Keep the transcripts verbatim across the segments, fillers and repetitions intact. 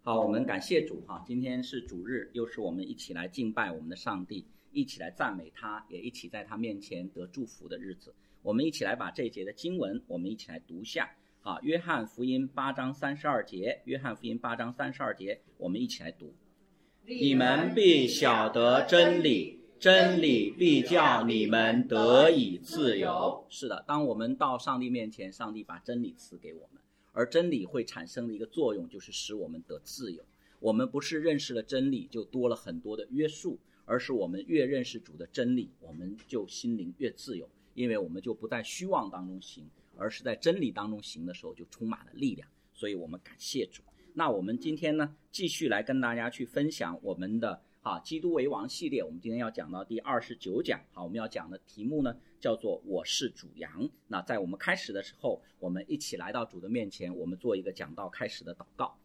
好，我们感谢主哈，今天是主日，又是我们一起来敬拜我们的上帝，一起来赞美他，也一起在他面前得祝福的日子。我们一起来把这一节的经文，我们一起来读下。啊，约翰福音八章三十二节，约翰福音八章三十二节，我们一起来读。你们必晓得真理，真理必叫你们得以自由。是的，当我们到上帝面前，上帝把真理赐给我们，而真理会产生的一个作用就是使我们得自由。我们不是认识了真理就多了很多的约束，而是我们越认识主的真理，我们就心灵越自由，因为我们就不在虚妄当中行，而是在真理当中行的时候就充满了力量。所以我们感谢主。那我们今天呢，继续来跟大家去分享我们的啊基督为王系列。我们今天要讲到第二十九讲，好，我们要讲的题目呢叫做我是主羊。那在我们开始的时候，我们一起来到主的面前，我们做一个讲道开始的祷告。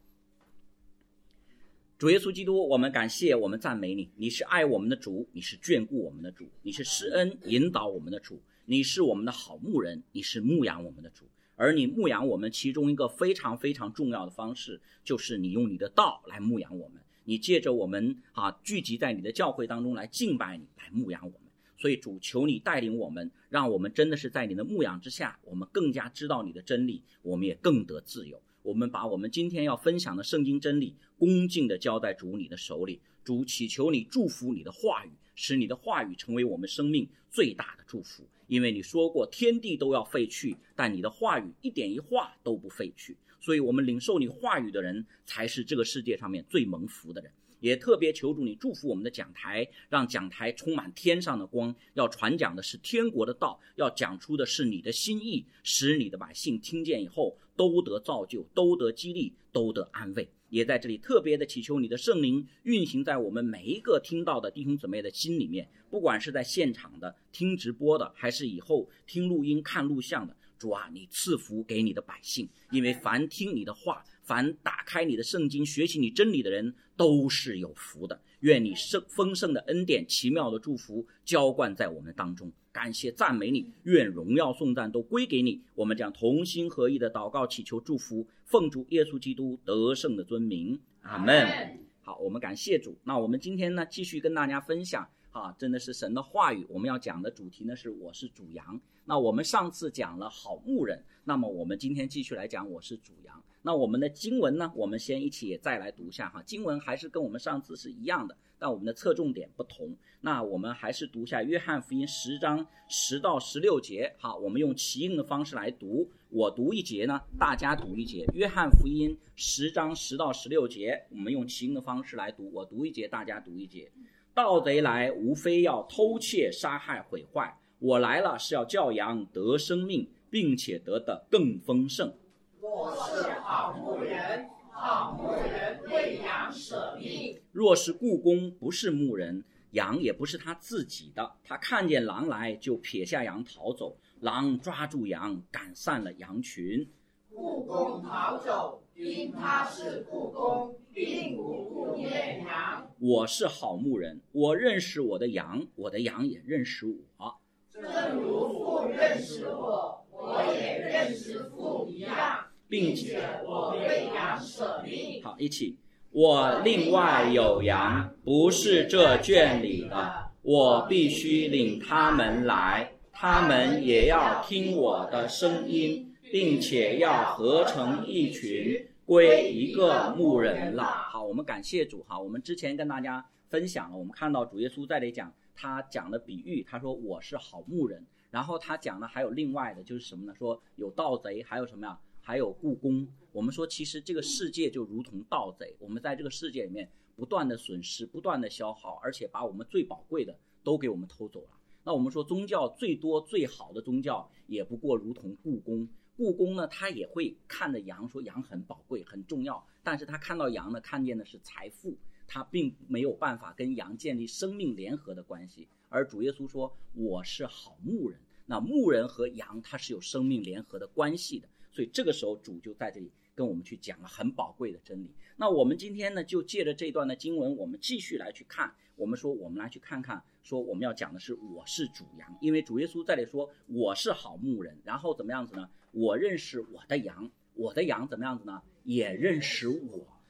主耶稣基督，我们感谢，我们赞美你，你是爱我们的主，你是眷顾我们的主，你是施恩引导我们的主，你是我们的好牧人，你是牧养我们的主。而你牧养我们其中一个非常非常重要的方式，就是你用你的道来牧养我们，你借着我们啊聚集在你的教会当中来敬拜你，来牧养我们。所以主，求你带领我们，让我们真的是在你的牧养之下，我们更加知道你的真理，我们也更得自由。我们把我们今天要分享的圣经真理恭敬地交在主你的手里。主，祈求你祝福你的话语，使你的话语成为我们生命最大的祝福。因为你说过天地都要废去，但你的话语一点一画都不废去。所以我们领受你话语的人才是这个世界上面最蒙福的人。也特别求主你祝福我们的讲台，让讲台充满天上的光，要传讲的是天国的道，要讲出的是你的心意，使你的百姓听见以后都得造就，都得激励，都得安慰。也在这里特别的祈求你的圣灵运行在我们每一个听到的弟兄姊妹的心里面，不管是在现场的听直播的，还是以后听录音看录像的，主啊，你赐福给你的百姓。因为凡听你的话，凡打开你的圣经学习你真理的人都是有福的。愿你丰盛的恩典奇妙的祝福浇灌在我们当中。感谢赞美你，愿荣耀颂赞都归给你。我们将同心合意的祷告祈求祝福，奉主耶稣基督得胜的尊名，阿们。好，我们感谢主。那我们今天呢继续跟大家分享啊，真的是神的话语。我们要讲的主题呢是我是主羊。那我们上次讲了好牧人，那么我们今天继续来讲我是主羊。那我们的经文呢，我们先一起也再来读一下哈。经文还是跟我们上次是一样的，但我们的侧重点不同。那我们还是读一下约翰福音十章十到十六节。好，我们用齐应的方式来读，我读一节呢，大家读一节。约翰福音十章十到十六节，我们用齐应的方式来读，我读一节，大家读一节。盗贼来，无非要偷窃、杀害、毁坏。我来了，是要叫羊得生命，并且得的更丰盛。 我是好牧人，好牧人为羊舍命。 若是雇工不是牧人，羊也不是他自己的，他看见狼来，就撇下羊逃走，狼抓住羊，赶散了羊群。 雇工逃走，因他是雇工，并无顾念羊。 我是好牧人，我认识我的羊，我的羊也认识我。 正如父认识我，我也认识父一样，并且我为羊舍命。 好，一起。我另外有羊，不是这圈里的，我必须领他们来，他们也要听我的声音，并且要合成一群，归一个牧人了。好，我们感谢主。好，我们之前跟大家分享了，我们看到主耶稣在这里讲，他讲的比喻，他说我是好牧人，然后他讲的还有另外的就是什么呢？说有盗贼，还有什么呀？还有雇工。我们说其实这个世界就如同盗贼，我们在这个世界里面不断的损失，不断的消耗，而且把我们最宝贵的都给我们偷走了。那我们说宗教最多最好的宗教也不过如同雇工。雇工呢，他也会看着羊，说羊很宝贵很重要，但是他看到羊呢，看见的是财富，他并没有办法跟羊建立生命联合的关系。而主耶稣说我是好牧人，那牧人和羊他是有生命联合的关系的。所以这个时候主就在这里跟我们去讲了很宝贵的真理。那我们今天呢，就借着这段的经文，我们继续来去看。我们说我们来去看看，说我们要讲的是我是主羊，因为主耶稣在这里说我是好牧人，然后怎么样子呢？我认识我的羊，我的羊怎么样子呢？也认识我。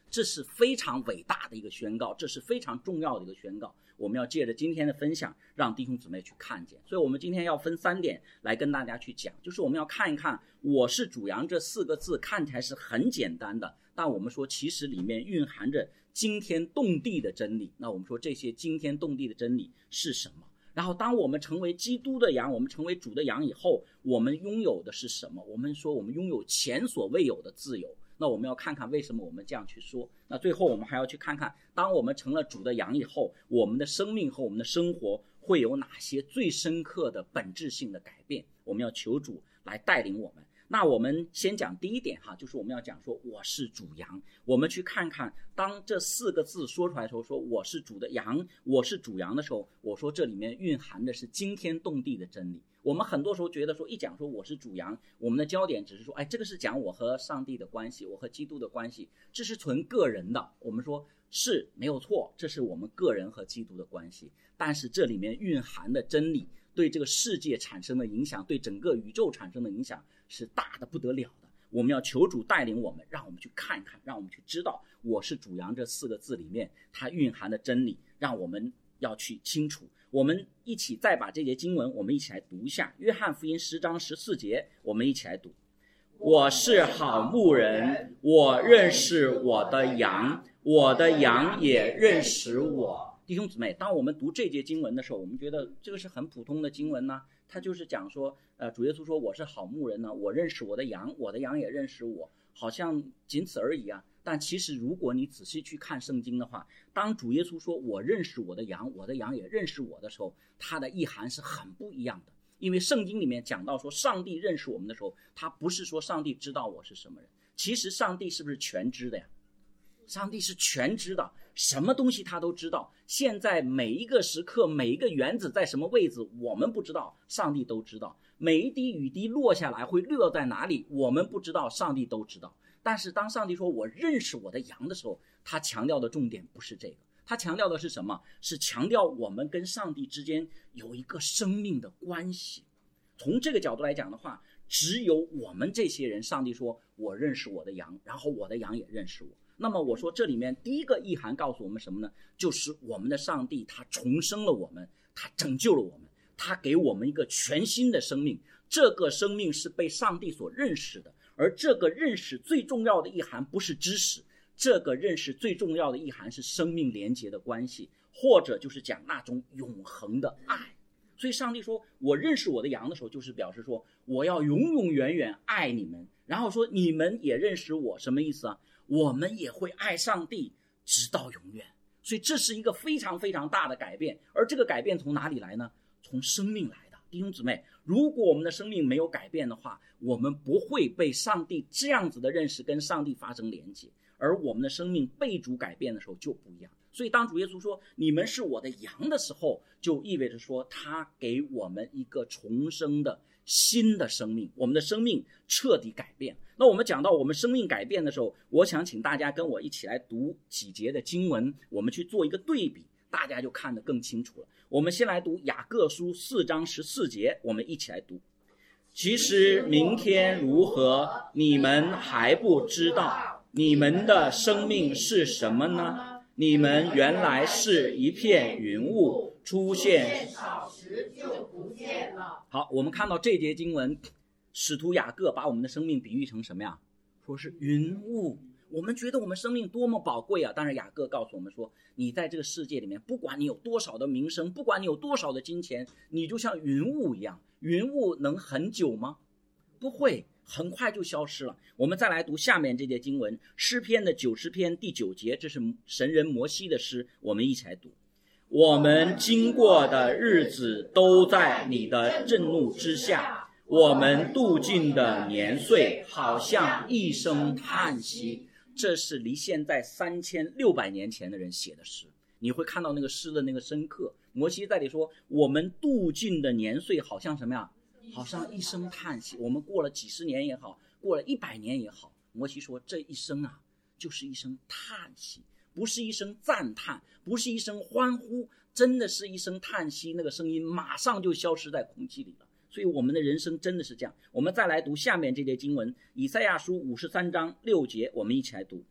这是非常伟大的一个宣告，这是非常重要的一个宣告。我们要借着今天的分享，让弟兄姊妹去看见。所以我们今天要分三点来跟大家去讲，就是我们要看一看我是主羊这四个字看起来是很简单的，但我们说其实里面蕴含着惊天动地的真理。那我们说这些惊天动地的真理是什么？然后当我们成为基督的羊，我们成为主的羊以后，我们拥有的是什么？我们说我们拥有前所未有的自由。那我们要看看为什么我们这样去说。那最后我们还要去看看，当我们成了主的羊以后，我们的生命和我们的生活会有哪些最深刻的本质性的改变。我们要求主来带领我们。那我们先讲第一点哈，就是我们要讲说我是主羊。我们去看看当这四个字说出来的时候，说我是主的羊，我是主羊的时候，我说这里面蕴含的是惊天动地的真理。我们很多时候觉得说一讲说我是主羊，我们的焦点只是说哎，这个是讲我和上帝的关系，我和基督的关系，这是纯个人的。我们说是没有错，这是我们个人和基督的关系，但是这里面蕴含的真理对这个世界产生的影响，对整个宇宙产生的影响是大的不得了的。我们要求主带领我们，让我们去看看，让我们去知道我是主羊这四个字里面它蕴含的真理，让我们要去清楚。我们一起再把这节经文我们一起来读一下，约翰福音十章十四节，我们一起来读。我是好牧人，我认识我的羊，我的羊也认识我。弟兄姊妹，当我们读这节经文的时候，我们觉得这个是很普通的经文呢，它就是讲说呃，主耶稣说我是好牧人呢，我认识我的羊，我的羊也认识我，好像仅此而已啊。但其实如果你仔细去看圣经的话，当主耶稣说我认识我的羊，我的羊也认识我的时候，它的意涵是很不一样的。因为圣经里面讲到说上帝认识我们的时候，他不是说上帝知道我是什么人，其实上帝是不是全知的呀？上帝是全知的，什么东西他都知道。现在每一个时刻，每一个原子在什么位置我们不知道，上帝都知道。每一滴雨滴落下来会落在哪里我们不知道，上帝都知道。但是当上帝说我认识我的羊的时候，他强调的重点不是这个，他强调的是什么？是强调我们跟上帝之间有一个生命的关系。从这个角度来讲的话，只有我们这些人，上帝说我认识我的羊，然后我的羊也认识我。那么我说这里面第一个意涵告诉我们什么呢？就是我们的上帝他重生了我们，他拯救了我们，他给我们一个全新的生命。这个生命是被上帝所认识的，而这个认识最重要的意涵不是知识，这个认识最重要的意涵是生命连结的关系，或者就是讲那种永恒的爱。所以上帝说我认识我的羊的时候，就是表示说我要永永远远爱你们，然后说你们也认识我，什么意思啊？我们也会爱上帝直到永远。所以这是一个非常非常大的改变，而这个改变从哪里来呢？从生命来的。弟兄姊妹，如果我们的生命没有改变的话，我们不会被上帝这样子的认识跟上帝发生连接，而我们的生命被主改变的时候就不一样。所以当主耶稣说你们是我的羊的时候，就意味着说他给我们一个重生的新的生命，我们的生命彻底改变。那我们讲到我们生命改变的时候，我想请大家跟我一起来读几节的经文，我们去做一个对比，大家就看得更清楚了。我们先来读雅各书四章十四节，我们一起来读。其实明天如何，你们还不知道，你们的生命是什么呢？你们原来是一片云雾，出现少时就不见了。好，我们看到这节经文，使徒雅各把我们的生命比喻成什么呀？说是云雾。我们觉得我们生命多么宝贵啊！但是雅各告诉我们说，你在这个世界里面，不管你有多少的名声，不管你有多少的金钱，你就像云雾一样。云雾能很久吗？不会，很快就消失了。我们再来读下面这节经文，诗篇的九十篇第九节，这是神人摩西的诗，我们一起来读。我们经过的日子都在你的震怒之下，我们度尽的年岁好像一声叹息。这是离现在三千六百年前的人写的诗，你会看到那个诗的那个深刻。摩西在里说，我们度尽的年岁好像什么呀？好像一声叹息。我们过了几十年也好，过了一百年也好，摩西说这一生啊，就是一声叹息，不是一声赞叹，不是一声欢呼，真的是一声叹息，那个声音马上就消失在空气里了。所以我们的人生真的是这样。我们再来读下面这节经文，以赛亚书五十三章六节，我们一起来读。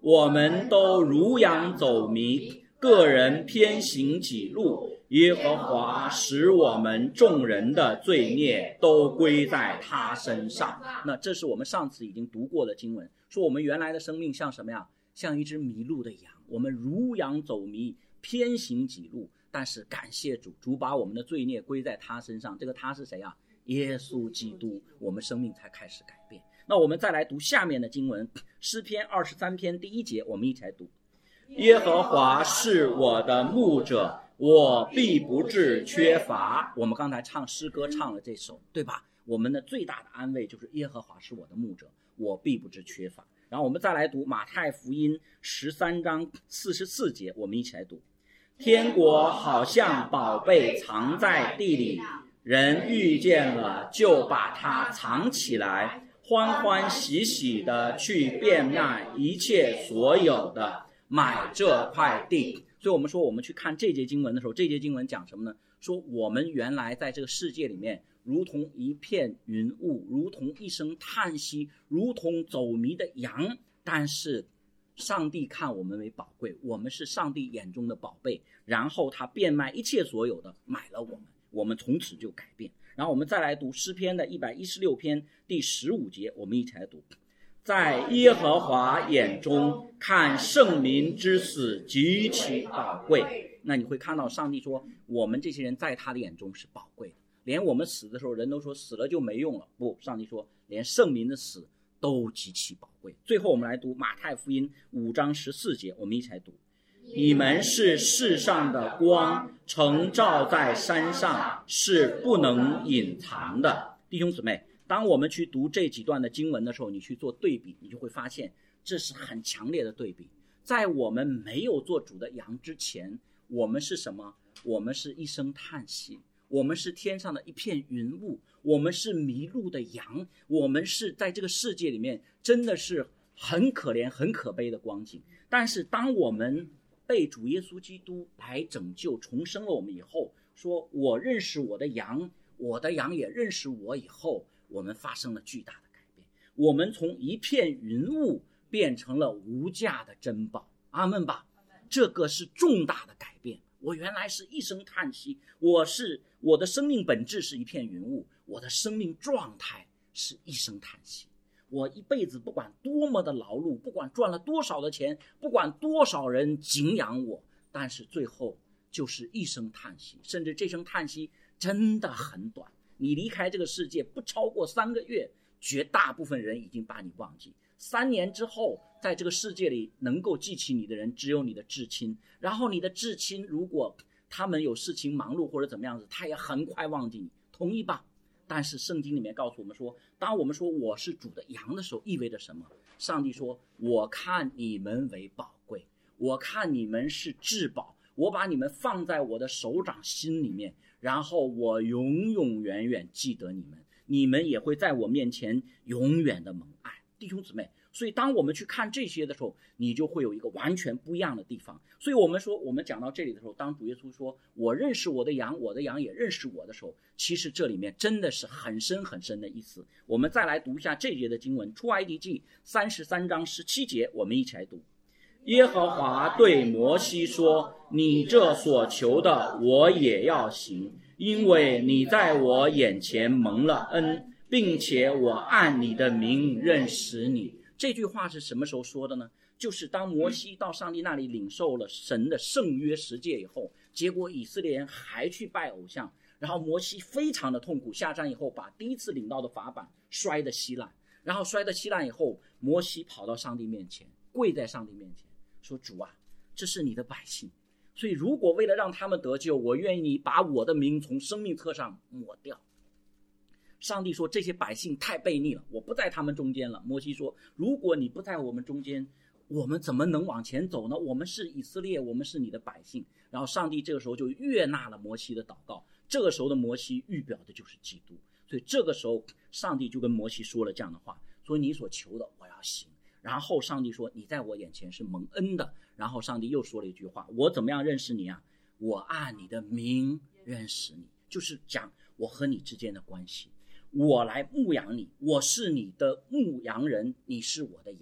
我们都如羊走迷，个人偏行己路。耶和华使我们众人的罪孽都归在他身上。那这是我们上次已经读过的经文，说我们原来的生命像什么呀？像一只迷路的羊，我们如羊走迷，偏行己路。但是感谢主，主把我们的罪孽归在他身上。这个他是谁啊？耶稣基督，我们生命才开始改变。那我们再来读下面的经文，诗篇二十三篇第一节，我们一起来读。耶和华是我的牧者，我必不致缺乏。我们刚才唱诗歌唱了这首，对吧？我们的最大的安慰就是耶和华是我的牧者，我必不致缺乏。然后我们再来读马太福音十三章四十四节，我们一起来读。天国好像宝贝藏在地里，人遇见了就把它藏起来，欢欢喜喜的去变卖一切所有的，买这块地。所以我们说，我们去看这节经文的时候，这节经文讲什么呢？说我们原来在这个世界里面如同一片云雾，如同一声叹息，如同走迷的羊，但是上帝看我们为宝贵，我们是上帝眼中的宝贝，然后他变卖一切所有的买了我们，我们从此就改变。然后我们再来读诗篇的一百一十六篇第十五节，我们一起来读。在耶和华眼中看圣民之死极其宝贵。那你会看到上帝说我们这些人在他的眼中是宝贵的，连我们死的时候人都说死了就没用了，不，上帝说连圣民的死都极其宝贵。最后我们来读马太福音五章十四节，我们一起来读。你们是世上的光，呈照在山上，是不能隐藏的。弟兄姊妹，当我们去读这几段的经文的时候，你去做对比，你就会发现这是很强烈的对比。在我们没有做主的羊之前，我们是什么？我们是一声叹息，我们是天上的一片云雾，我们是迷路的羊，我们是在这个世界里面真的是很可怜很可悲的光景。但是当我们被主耶稣基督来拯救重生了我们以后，说我认识我的羊，我的羊也认识我以后，我们发生了巨大的改变。我们从一片云雾变成了无价的珍宝。阿们吧。这个是重大的改变。我原来是一声叹息，我是我的生命本质是一片云雾，我的生命状态是一声叹息。我一辈子不管多么的劳碌，不管赚了多少的钱，不管多少人敬仰我，但是最后就是一声叹息。甚至这声叹息真的很短，你离开这个世界不超过三个月，绝大部分人已经把你忘记。三年之后，在这个世界里能够记起你的人只有你的至亲，然后你的至亲如果他们有事情忙碌或者怎么样子，他也很快忘记你，同意吧？但是圣经里面告诉我们说，当我们说我是主的羊的时候，意味着什么？上帝说，我看你们为宝贵，我看你们是至宝，我把你们放在我的手掌心里面，然后我永永远远记得你们，你们也会在我面前永远的蒙爱。弟兄姊妹，所以当我们去看这些的时候，你就会有一个完全不一样的地方。所以我们说，我们讲到这里的时候，当主耶稣说我认识我的羊，我的羊也认识我的时候，其实这里面真的是很深很深的意思。我们再来读一下这节的经文，出埃及记三十三章十七节，我们一起来读。耶和华对摩西说，你这所求的我也要行，因为你在我眼前蒙了恩，并且我按你的名认识你。这句话是什么时候说的呢？就是当摩西到上帝那里领受了神的圣约十诫以后，结果以色列人还去拜偶像，然后摩西非常的痛苦，下山以后把第一次领到的法版摔得稀烂，然后摔得稀烂以后，摩西跑到上帝面前，跪在上帝面前说，主啊，这是你的百姓，所以如果为了让他们得救，我愿意你把我的名从生命册上抹掉。上帝说，这些百姓太悖逆了，我不在他们中间了。摩西说，如果你不在我们中间，我们怎么能往前走呢？我们是以色列，我们是你的百姓。然后上帝这个时候就悦纳了摩西的祷告，这个时候的摩西预表的就是基督。所以这个时候上帝就跟摩西说了这样的话，说你所求的我要行。然后上帝说，你在我眼前是蒙恩的。然后上帝又说了一句话，我怎么样认识你啊？我按你的名认识你，就是讲我和你之间的关系。我来牧养你，我是你的牧羊人，你是我的羊，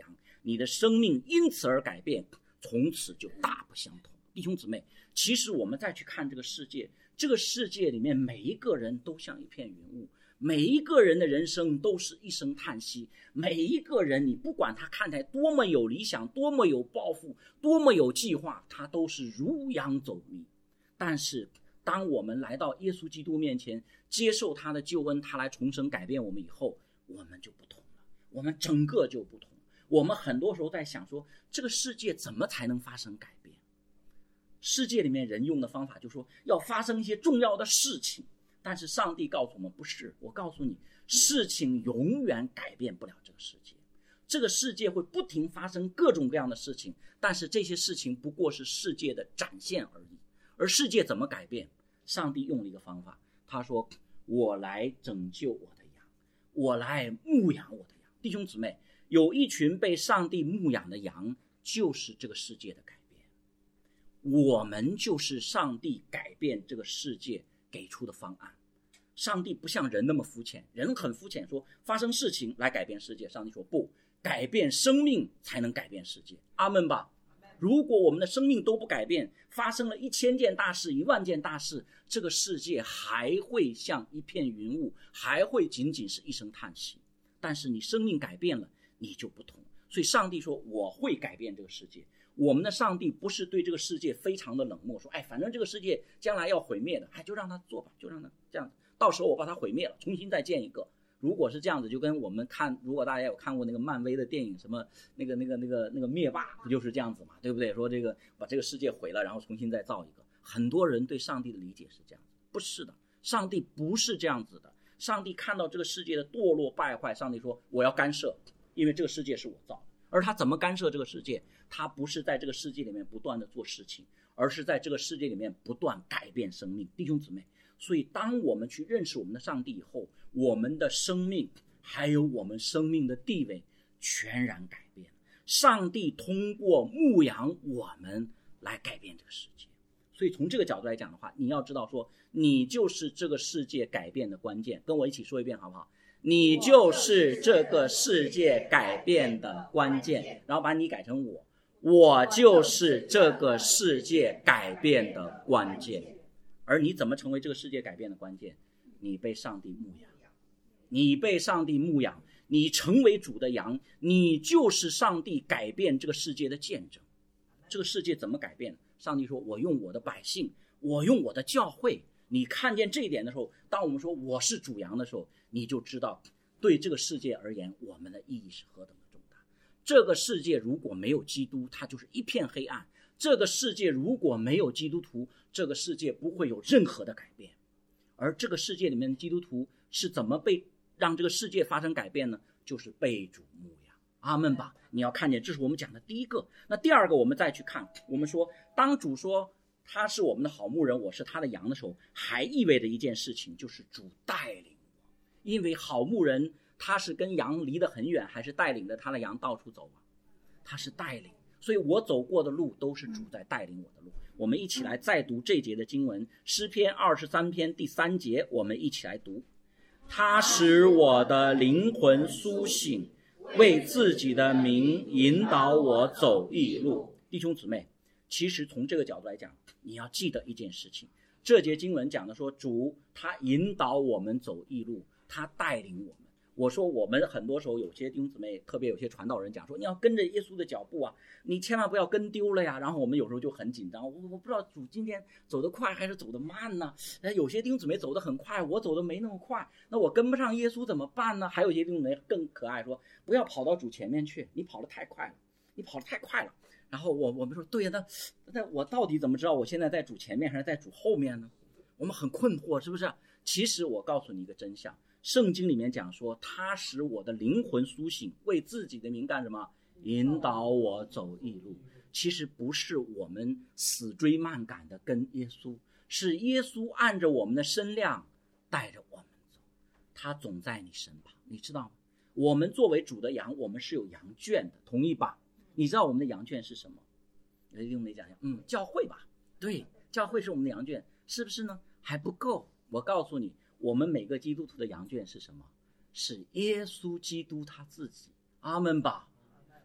你的生命因此而改变，从此就大不相同。弟兄姊妹，其实我们再去看这个世界，这个世界里面每一个人都像一片云雾，每一个人的人生都是一声叹息，每一个人你不管他看起来多么有理想，多么有抱负，多么有计划，他都是如羊走迷。但是当我们来到耶稣基督面前，接受他的救恩，他来重生改变我们以后，我们就不同了，我们整个就不同。我们很多时候在想说，这个世界怎么才能发生改变？世界里面人用的方法就是说要发生一些重要的事情，但是上帝告诉我们不是。我告诉你，事情永远改变不了这个世界。这个世界会不停发生各种各样的事情，但是这些事情不过是世界的展现而已。而世界怎么改变？上帝用了一个方法，他说我来拯救我的羊，我来牧养我的羊。弟兄姊妹，有一群被上帝牧养的羊，就是这个世界的改变。我们就是上帝改变这个世界给出的方案。上帝不像人那么肤浅，人很肤浅，说发生事情来改变世界。上帝说不，改变生命才能改变世界。阿们吧。如果我们的生命都不改变，发生了一千件大事，一万件大事，这个世界还会像一片云雾，还会仅仅是一声叹息。但是你生命改变了，你就不同。所以上帝说我会改变这个世界。我们的上帝不是对这个世界非常的冷漠，说哎，反正这个世界将来要毁灭的，哎，就让它做吧，就让它这样，到时候我把它毁灭了，重新再建一个。如果是这样子，就跟我们看，如果大家有看过那个漫威的电影，什么那个那个那个那个灭霸，不就是这样子嘛，对不对？说这个把这个世界毁了，然后重新再造一个。很多人对上帝的理解是这样子，不是的，上帝不是这样子的。上帝看到这个世界的堕落败坏，上帝说我要干涉，因为这个世界是我造的。而他怎么干涉这个世界？他不是在这个世界里面不断的做事情，而是在这个世界里面不断改变生命。弟兄姊妹，所以当我们去认识我们的上帝以后，我们的生命还有我们生命的地位全然改变。上帝通过牧养我们来改变这个世界。所以从这个角度来讲的话，你要知道说，你就是这个世界改变的关键。跟我一起说一遍好不好？你就是这个世界改变的关键。然后把你改成我，我就是这个世界改变的关键。而你怎么成为这个世界改变的关键？你被上帝牧养，你被上帝牧养，你成为主的羊，你就是上帝改变这个世界的见证。这个世界怎么改变？上帝说我用我的百姓，我用我的教会。你看见这一点的时候，当我们说我是主羊的时候，你就知道对这个世界而言，我们的意义是何等的重大。这个世界如果没有基督，它就是一片黑暗。这个世界如果没有基督徒，这个世界不会有任何的改变。而这个世界里面的基督徒是怎么被让这个世界发生改变呢？就是被主牧养。阿们吧。你要看见，这是我们讲的第一个。那第二个，我们再去看，我们说当主说他是我们的好牧人，我是他的羊的时候，还意味着一件事情，就是主带领我。因为好牧人他是跟羊离得很远，还是带领着他的羊到处走啊？他是带领。所以我走过的路都是主在带领我的路。我们一起来再读这节的经文，诗篇二十三篇第三节，我们一起来读。他使我的灵魂苏醒，为自己的名引导我走义路。弟兄姊妹，其实从这个角度来讲，你要记得一件事情，这节经文讲的说主他引导我们走义路，他带领我们。我说我们很多时候有些弟兄姊妹，特别有些传道人讲说，你要跟着耶稣的脚步啊，你千万不要跟丢了呀。然后我们有时候就很紧张，我我不知道主今天走得快还是走得慢呢？有些弟兄姊妹走得很快，我走得没那么快，那我跟不上耶稣怎么办呢？还有一些弟兄姊妹更可爱，说不要跑到主前面去，你跑得太快了，你跑得太快了。然后我我们说对呀，那那我到底怎么知道我现在在主前面还是在主后面呢？我们很困惑，是不是？其实我告诉你一个真相，圣经里面讲说，他使我的灵魂苏醒，为自己的名干什么？引导我走义路。其实不是我们死追慢赶的跟耶稣，是耶稣按着我们的身量带着我们走，他总在你身旁，你知道吗？我们作为主的羊，我们是有羊圈的，同意吧？你知道我们的羊圈是什么？有弟兄没讲讲，嗯，教会吧？对，教会是我们的羊圈，是不是呢？还不够。我告诉你，我们每个基督徒的羊圈是什么？是耶稣基督他自己。阿们吧。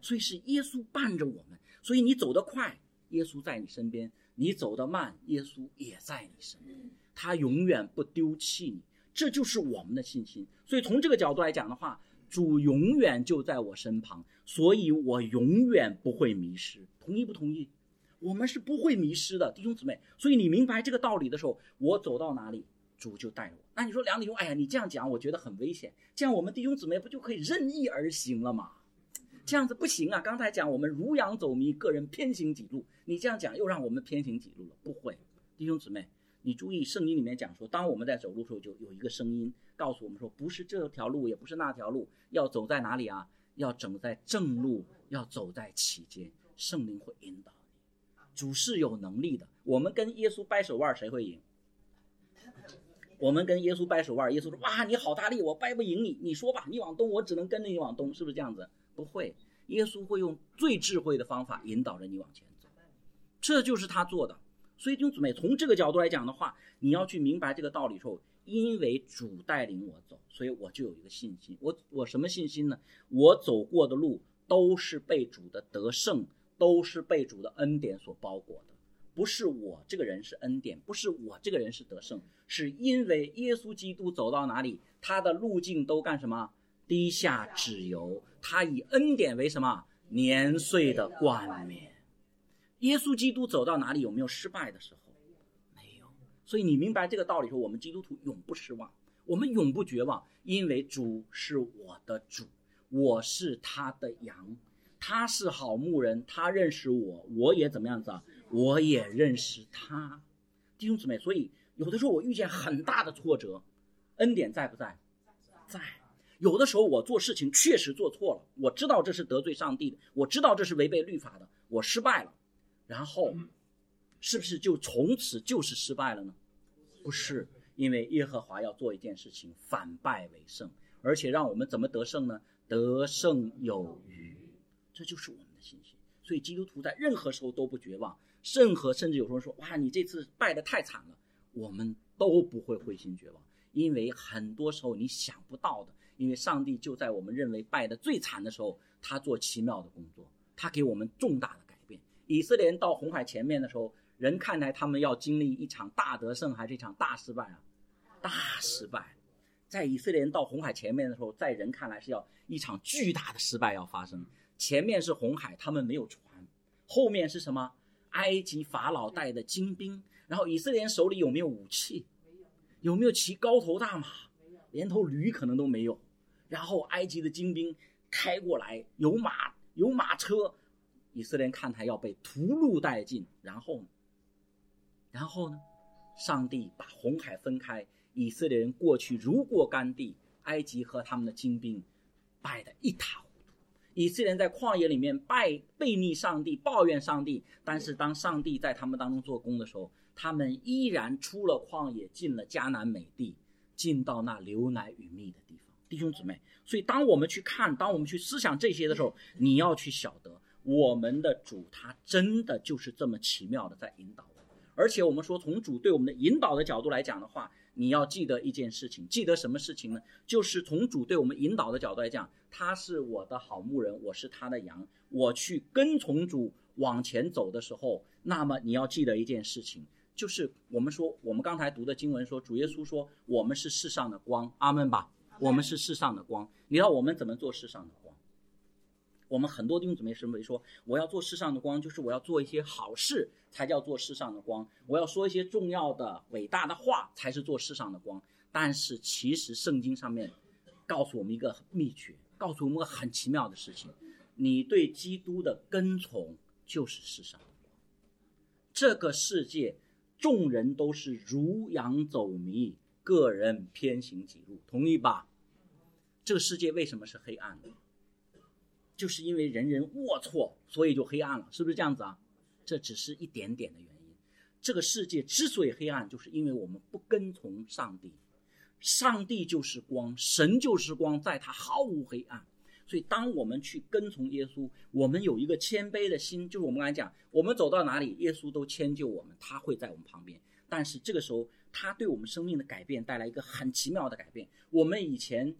所以是耶稣伴着我们。所以你走得快，耶稣在你身边；你走得慢，耶稣也在你身边，他永远不丢弃你。这就是我们的信心。所以从这个角度来讲的话，主永远就在我身旁，所以我永远不会迷失。同意不同意？我们是不会迷失的，弟兄姊妹。所以你明白这个道理的时候，我走到哪里，主就带我。那你说梁弟兄，哎呀，你这样讲我觉得很危险，这样我们弟兄姊妹不就可以任意而行了吗？这样子不行啊！刚才讲我们如羊走迷，个人偏行己路，你这样讲又让我们偏行己路了。不会，弟兄姊妹，你注意圣经里面讲说，当我们在走路的时候，就有一个声音告诉我们说，不是这条路也不是那条路，要走在哪里啊？要走在正路，要走在其间，圣灵会引导你。主是有能力的。我们跟耶稣掰手腕，谁会赢？我们跟耶稣掰手腕，耶稣说，哇，你好大力，我掰不赢你，你说吧，你往东，我只能跟着你往东，是不是这样子？不会，耶稣会用最智慧的方法引导着你往前走，这就是他做的。所以弟兄姊妹，从这个角度来讲的话，你要去明白这个道理之后，因为主带领我走，所以我就有一个信心。我我什么信心呢？我走过的路都是被主的得胜，都是被主的恩典所包裹的。不是我这个人是恩典，不是我这个人是得胜，是因为耶稣基督走到哪里，他的路径都干什么？低下脂油，他以恩典为什么？年岁的冠冕。耶稣基督走到哪里有没有失败的时候？没有。所以你明白这个道理说，我们基督徒永不失望，我们永不绝望，因为主是我的主，我是他的羊，他是好牧人，他认识我，我也怎么样子啊？我也认识他。弟兄姊妹，所以有的时候我遇见很大的挫折，恩典在不在？在。有的时候我做事情确实做错了，我知道这是得罪上帝的，我知道这是违背律法的，我失败了，然后是不是就从此就是失败了呢？不是，因为耶和华要做一件事情，反败为胜，而且让我们怎么得胜呢？得胜有余，这就是我们的信心。所以基督徒在任何时候都不绝望，任何甚至有时候说，哇，你这次败得太惨了，我们都不会灰心绝望，因为很多时候你想不到的，因为上帝就在我们认为败得最惨的时候，他做奇妙的工作，他给我们重大的改变。以色列人到红海前面的时候，人看来他们要经历一场大得胜还是一场大失败啊？大失败。在以色列人到红海前面的时候，在人看来是要一场巨大的失败要发生。前面是红海，他们没有船，后面是什么？埃及法老带的精兵，然后以色列人手里有没有武器？有没有骑高头大马？连头驴可能都没有。然后埃及的精兵开过来，有马有马车，以色列人看他要被屠戮殆尽。然后呢？然后呢？上帝把红海分开，以色列人过去如过干地，埃及和他们的精兵败得一塌糊涂。以色列人在旷野里面拜悖逆上帝，抱怨上帝，但是当上帝在他们当中做工的时候，他们依然出了旷野，进了迦南美地，进到那流奶与蜜的地方。弟兄姊妹，所以当我们去看，当我们去思想这些的时候，你要去晓得我们的主他真的就是这么奇妙的在引导我们。而且我们说从主对我们的引导的角度来讲的话，你要记得一件事情，记得什么事情呢？就是从主对我们引导的角度来讲，他是我的好牧人，我是他的羊，我去跟从主往前走的时候，那么你要记得一件事情，就是我们说我们刚才读的经文说，主耶稣说我们是世上的光，阿们吧，我们是世上的光。你知道我们怎么做世上的光？我们很多弟兄姊妹认为说，我要做世上的光，就是我要做一些好事才叫做世上的光，我要说一些重要的伟大的话才是做世上的光。但是其实圣经上面告诉我们一个秘诀，告诉我们一个很奇妙的事情，你对基督的跟从就是世上的光。这个世界众人都是如羊走迷，个人偏行己路，同意吧？这个世界为什么是黑暗的？就是因为人人龌龊，所以就黑暗了，是不是这样子啊？这只是一点点的原因。这个世界之所以黑暗，就是因为我们不跟从上帝。上帝就是光，神就是光，在他毫无黑暗。所以当我们去跟从耶稣，我们有一个谦卑的心，就是我们刚才讲，我们走到哪里，耶稣都迁就我们，他会在我们旁边。但是这个时候他对我们生命的改变带来一个很奇妙的改变。我们以前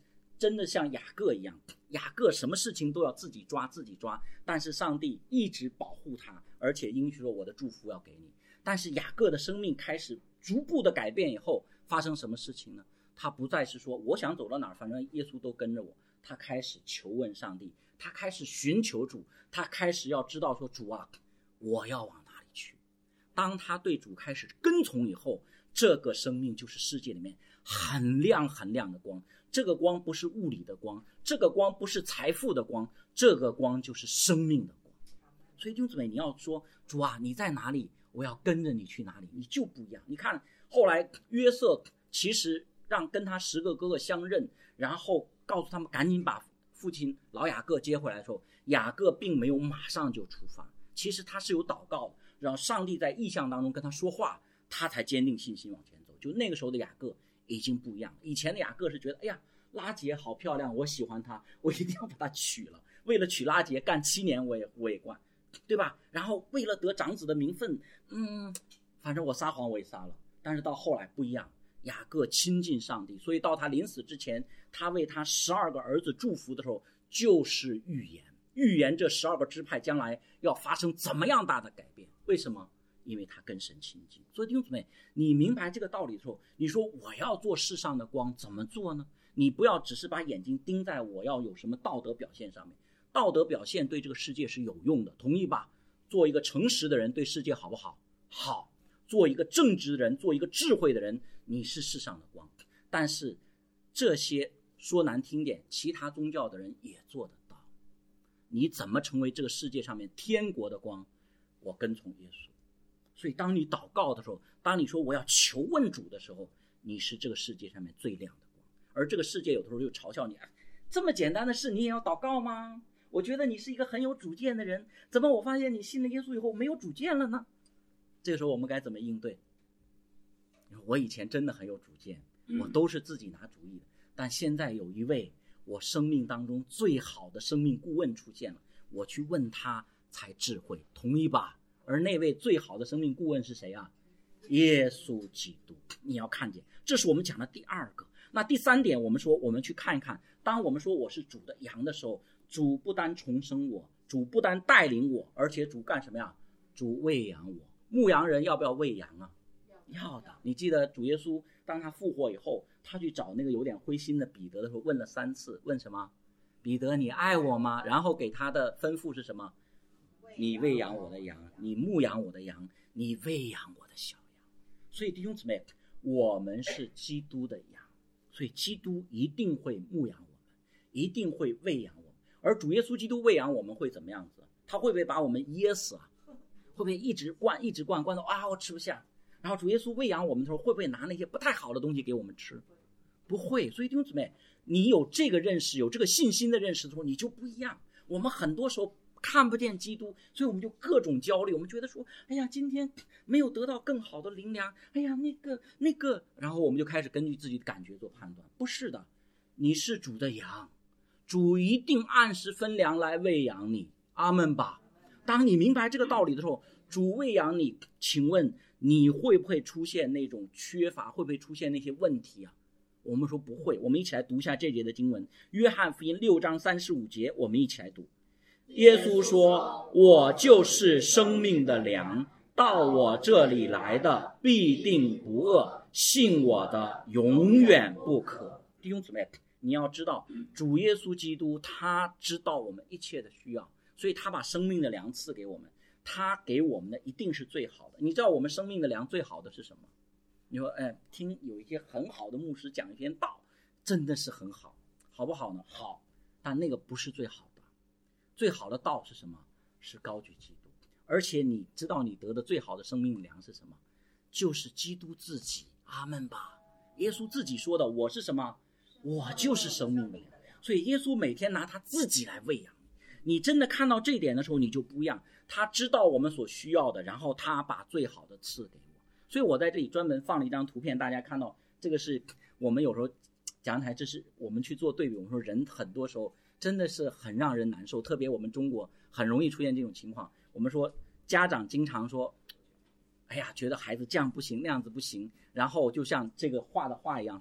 真的像雅各一样，雅各什么事情都要自己抓自己抓，但是上帝一直保护他，而且应许说我的祝福要给你。但是雅各的生命开始逐步的改变以后，发生什么事情呢？他不再是说我想走到哪儿反正耶稣都跟着我，他开始求问上帝，他开始寻求主，他开始要知道说主啊，我要往哪里去。当他对主开始跟从以后，这个生命就是世界里面很亮很亮的光。这个光不是物理的光，这个光不是财富的光，这个光就是生命的光。所以弟兄姊妹，你要说主啊你在哪里，我要跟着你去哪里，你就不一样。你看后来约瑟其实让跟他十个哥哥相认，然后告诉他们赶紧把父亲老雅各接回来的时候，雅各并没有马上就出发，其实他是有祷告的，让上帝在异象当中跟他说话，他才坚定信心往前走。就那个时候的雅各已经不一样了。以前的雅各是觉得哎呀拉结好漂亮，我喜欢她，我一定要把她娶了，为了娶拉结干七年我也我也干，对吧？然后为了得长子的名分，嗯，反正我撒谎我也撒了。但是到后来不一样，雅各亲近上帝，所以到他临死之前，他为他十二个儿子祝福的时候，就是预言，预言这十二个支派将来要发生怎么样大的改变。为什么？因为他跟神亲近。所以弟兄姊妹，你明白这个道理的时候，你说我要做世上的光，怎么做呢？你不要只是把眼睛盯在我要有什么道德表现上面，道德表现对这个世界是有用的，同意吧？做一个诚实的人对世界好不好？好。做一个正直的人，做一个智慧的人，你是世上的光。但是这些说难听点，其他宗教的人也做得到。你怎么成为这个世界上面天国的光？我跟从耶稣。所以当你祷告的时候，当你说我要求问主的时候，你是这个世界上面最亮的光。而这个世界有的时候就嘲笑你，这么简单的事你也要祷告吗？我觉得你是一个很有主见的人，怎么我发现你信了耶稣以后没有主见了呢？这个时候我们该怎么应对？我以前真的很有主见，我都是自己拿主意的，但现在有一位我生命当中最好的生命顾问出现了，我去问他才智慧，同意吧？而那位最好的生命顾问是谁啊？耶稣基督。你要看见，这是我们讲的第二个。那第三点，我们说我们去看一看，当我们说我是主的羊的时候，主不单重生我，主不单带领我，而且主干什么呀？主喂养我。牧羊人要不要喂羊啊？要的。你记得主耶稣当他复活以后，他去找那个有点灰心的彼得的时候，问了三次，问什么？彼得你爱我吗？然后给他的吩咐是什么？你喂养我的羊，你牧养我的羊，你喂养我的小羊。所以弟兄姊妹，我们是基督的羊，所以基督一定会牧养我们，一定会喂养我们。而主耶稣基督喂养我们会怎么样子？他会不会把我们噎死啊？会不会一直灌一直灌灌到啊我吃不下？然后主耶稣喂养我们的时候，会不会拿那些不太好的东西给我们吃？不会。所以弟兄姊妹，你有这个认识，有这个信心的认识的时候，你就不一样。我们很多时候看不见基督，所以我们就各种焦虑，我们觉得说哎呀今天没有得到更好的灵粮，哎呀那个那个，然后我们就开始根据自己的感觉做判断。不是的，你是主的羊，主一定按时分粮来喂养你，阿们吧。当你明白这个道理的时候，主喂养你，请问你会不会出现那种缺乏，会不会出现那些问题啊？我们说不会。我们一起来读一下这节的经文，约翰福音六章三十五节，我们一起来读。耶稣说，我就是生命的粮，到我这里来的必定不饿，信我的永远不渴。弟兄姊妹，你要知道主耶稣基督他知道我们一切的需要，所以他把生命的粮赐给我们，他给我们的一定是最好的。你知道我们生命的粮最好的是什么？你说哎，听有一些很好的牧师讲一篇道，真的是很好，好不好呢？好，但那个不是最好的。最好的道是什么？是高举基督。而且你知道你得的最好的生命粮是什么？就是基督自己，阿们吧。耶稣自己说的，我是什么？我就是生命的粮。所以耶稣每天拿他自己来喂养你。你真的看到这一点的时候，你就不一样。他知道我们所需要的，然后他把最好的赐给我。所以我在这里专门放了一张图片，大家看到这个是我们有时候讲台，这是我们去做对比。我们说人很多时候真的是很让人难受，特别我们中国很容易出现这种情况。我们说家长经常说哎呀觉得孩子这样不行那样子不行，然后就像这个画的画一样，说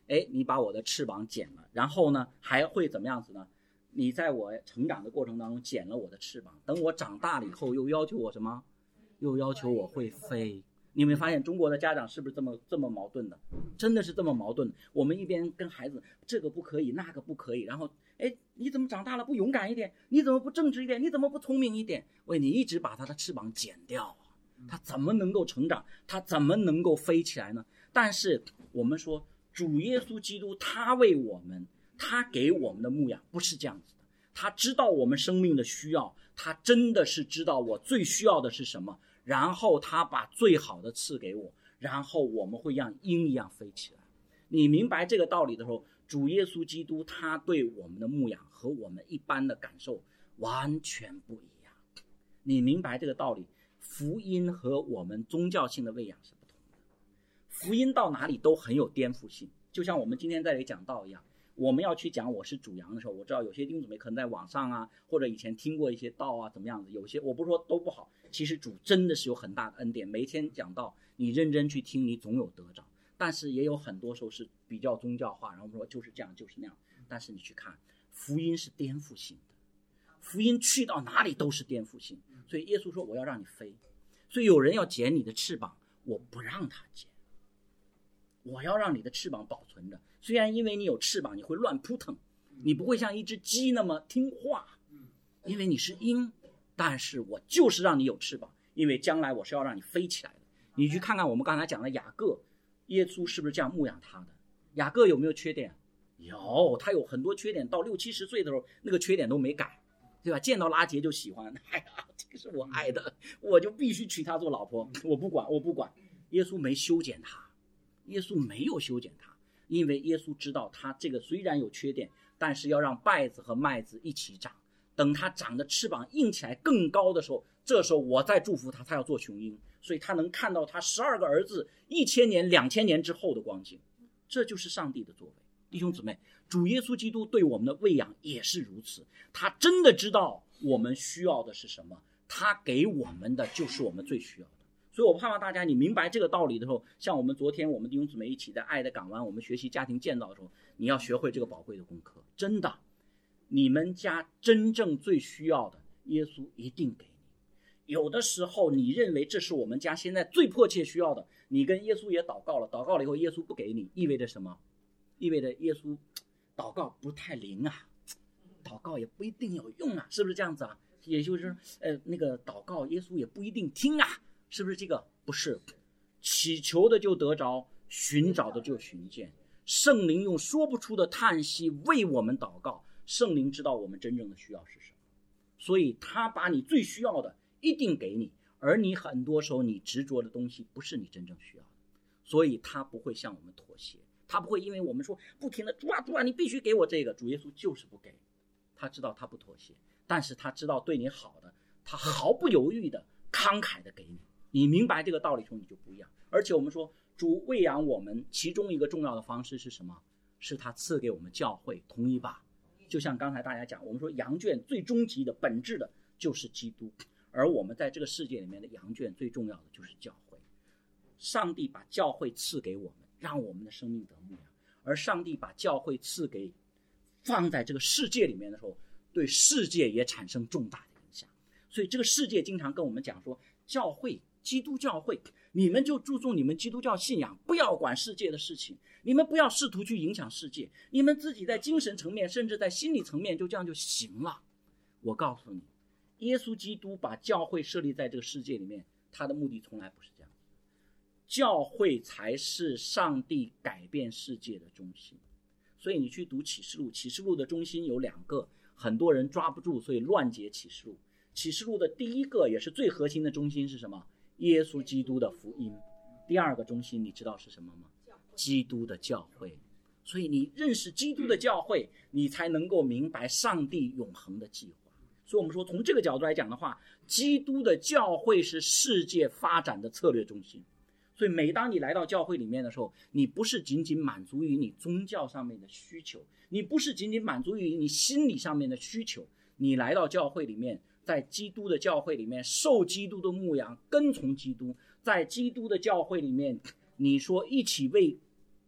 哎，你把我的翅膀剪了，然后呢还会怎么样子呢？你在我成长的过程当中剪了我的翅膀，等我长大了以后又要求我什么？又要求我会飞。你有没有发现中国的家长是不是这么这么矛盾的？真的是这么矛盾。我们一边跟孩子这个不可以那个不可以，然后哎，你怎么长大了不勇敢一点？你怎么不正直一点？你怎么不聪明一点？喂，你一直把他的翅膀剪掉啊，他怎么能够成长？他怎么能够飞起来呢？但是我们说主耶稣基督他为我们，他给我们的牧养不是这样子的。他知道我们生命的需要，他真的是知道我最需要的是什么，然后他把最好的赐给我，然后我们会像鹰一样飞起来。你明白这个道理的时候，主耶稣基督他对我们的牧养和我们一般的感受完全不一样。你明白这个道理，福音和我们宗教性的喂养是不同的。福音到哪里都很有颠覆性，就像我们今天在这里讲道一样，我们要去讲我是主羊的时候，我知道有些弟兄姊妹可能在网上啊，或者以前听过一些道啊怎么样子，有些我不是说都不好，其实主真的是有很大的恩典，每一天讲道你认真去听，你总有得着。但是也有很多时候是比较宗教化，然后说就是这样就是那样。但是你去看福音是颠覆性的，福音去到哪里都是颠覆性。所以耶稣说我要让你飞，所以有人要剪你的翅膀，我不让他剪，我要让你的翅膀保存着。虽然因为你有翅膀你会乱扑腾，你不会像一只鸡那么听话，因为你是鹰，但是我就是让你有翅膀，因为将来我是要让你飞起来的。你去看看我们刚才讲的雅各，耶稣是不是这样牧养他的？雅各有没有缺点？有，他有很多缺点，到六七十岁的时候那个缺点都没改，对吧？见到拉结就喜欢，哎呀，这个是我爱的，我就必须娶她做老婆，我不管我不管。耶稣没修剪他，耶稣没有修剪他，因为耶稣知道他这个虽然有缺点，但是要让稗子和麦子一起长，等他长的翅膀硬起来更高的时候，这时候我再祝福他，他要做雄鹰，所以他能看到他十二个儿子一千年两千年之后的光景。这就是上帝的作为。弟兄姊妹，主耶稣基督对我们的喂养也是如此，他真的知道我们需要的是什么，他给我们的就是我们最需要的。所以我盼望大家你明白这个道理的时候，像我们昨天我们弟兄姊妹一起在爱的港湾我们学习家庭建造的时候，你要学会这个宝贵的功课。真的，你们家真正最需要的耶稣一定给你。有的时候你认为这是我们家现在最迫切需要的，你跟耶稣也祷告了，祷告了以后耶稣不给你，意味着什么？意味着耶稣祷告不太灵啊，祷告也不一定有用啊，是不是这样子啊？也就是呃，那个祷告耶稣也不一定听啊，是不是这个？不是，祈求的就得着，寻找的就寻见。圣灵用说不出的叹息为我们祷告，圣灵知道我们真正的需要是什么，所以他把你最需要的一定给你，而你很多时候你执着的东西不是你真正需要的，所以他不会向我们妥协，他不会因为我们说不停的主啊主啊你必须给我这个，主耶稣就是不给。他知道他不妥协，但是他知道对你好的，他毫不犹豫的慷慨的给你。你明白这个道理之后你就不一样。而且我们说主喂养我们其中一个重要的方式是什么？是他赐给我们教会，同意吧？就像刚才大家讲，我们说羊圈最终极的本质的就是基督，而我们在这个世界里面的羊圈最重要的就是教会。上帝把教会赐给我们，让我们的生命得牧养，而上帝把教会赐给放在这个世界里面的时候，对世界也产生重大的影响。所以这个世界经常跟我们讲说，教会基督教会你们就注重你们基督教信仰，不要管世界的事情，你们不要试图去影响世界，你们自己在精神层面甚至在心理层面就这样就行了。我告诉你，耶稣基督把教会设立在这个世界里面，他的目的从来不是这样，教会才是上帝改变世界的中心。所以你去读启示录，启示录的中心有两个，很多人抓不住，所以乱解启示录。启示录的第一个也是最核心的中心是什么？耶稣基督的福音。第二个中心你知道是什么吗？基督的教会。所以你认识基督的教会，你才能够明白上帝永恒的计划。所以我们说从这个角度来讲的话，基督的教会是世界发展的策略中心。所以每当你来到教会里面的时候，你不是仅仅满足于你宗教上面的需求，你不是仅仅满足于你心理上面的需求，你来到教会里面，在基督的教会里面受基督的牧养，跟从基督，在基督的教会里面，你说一起为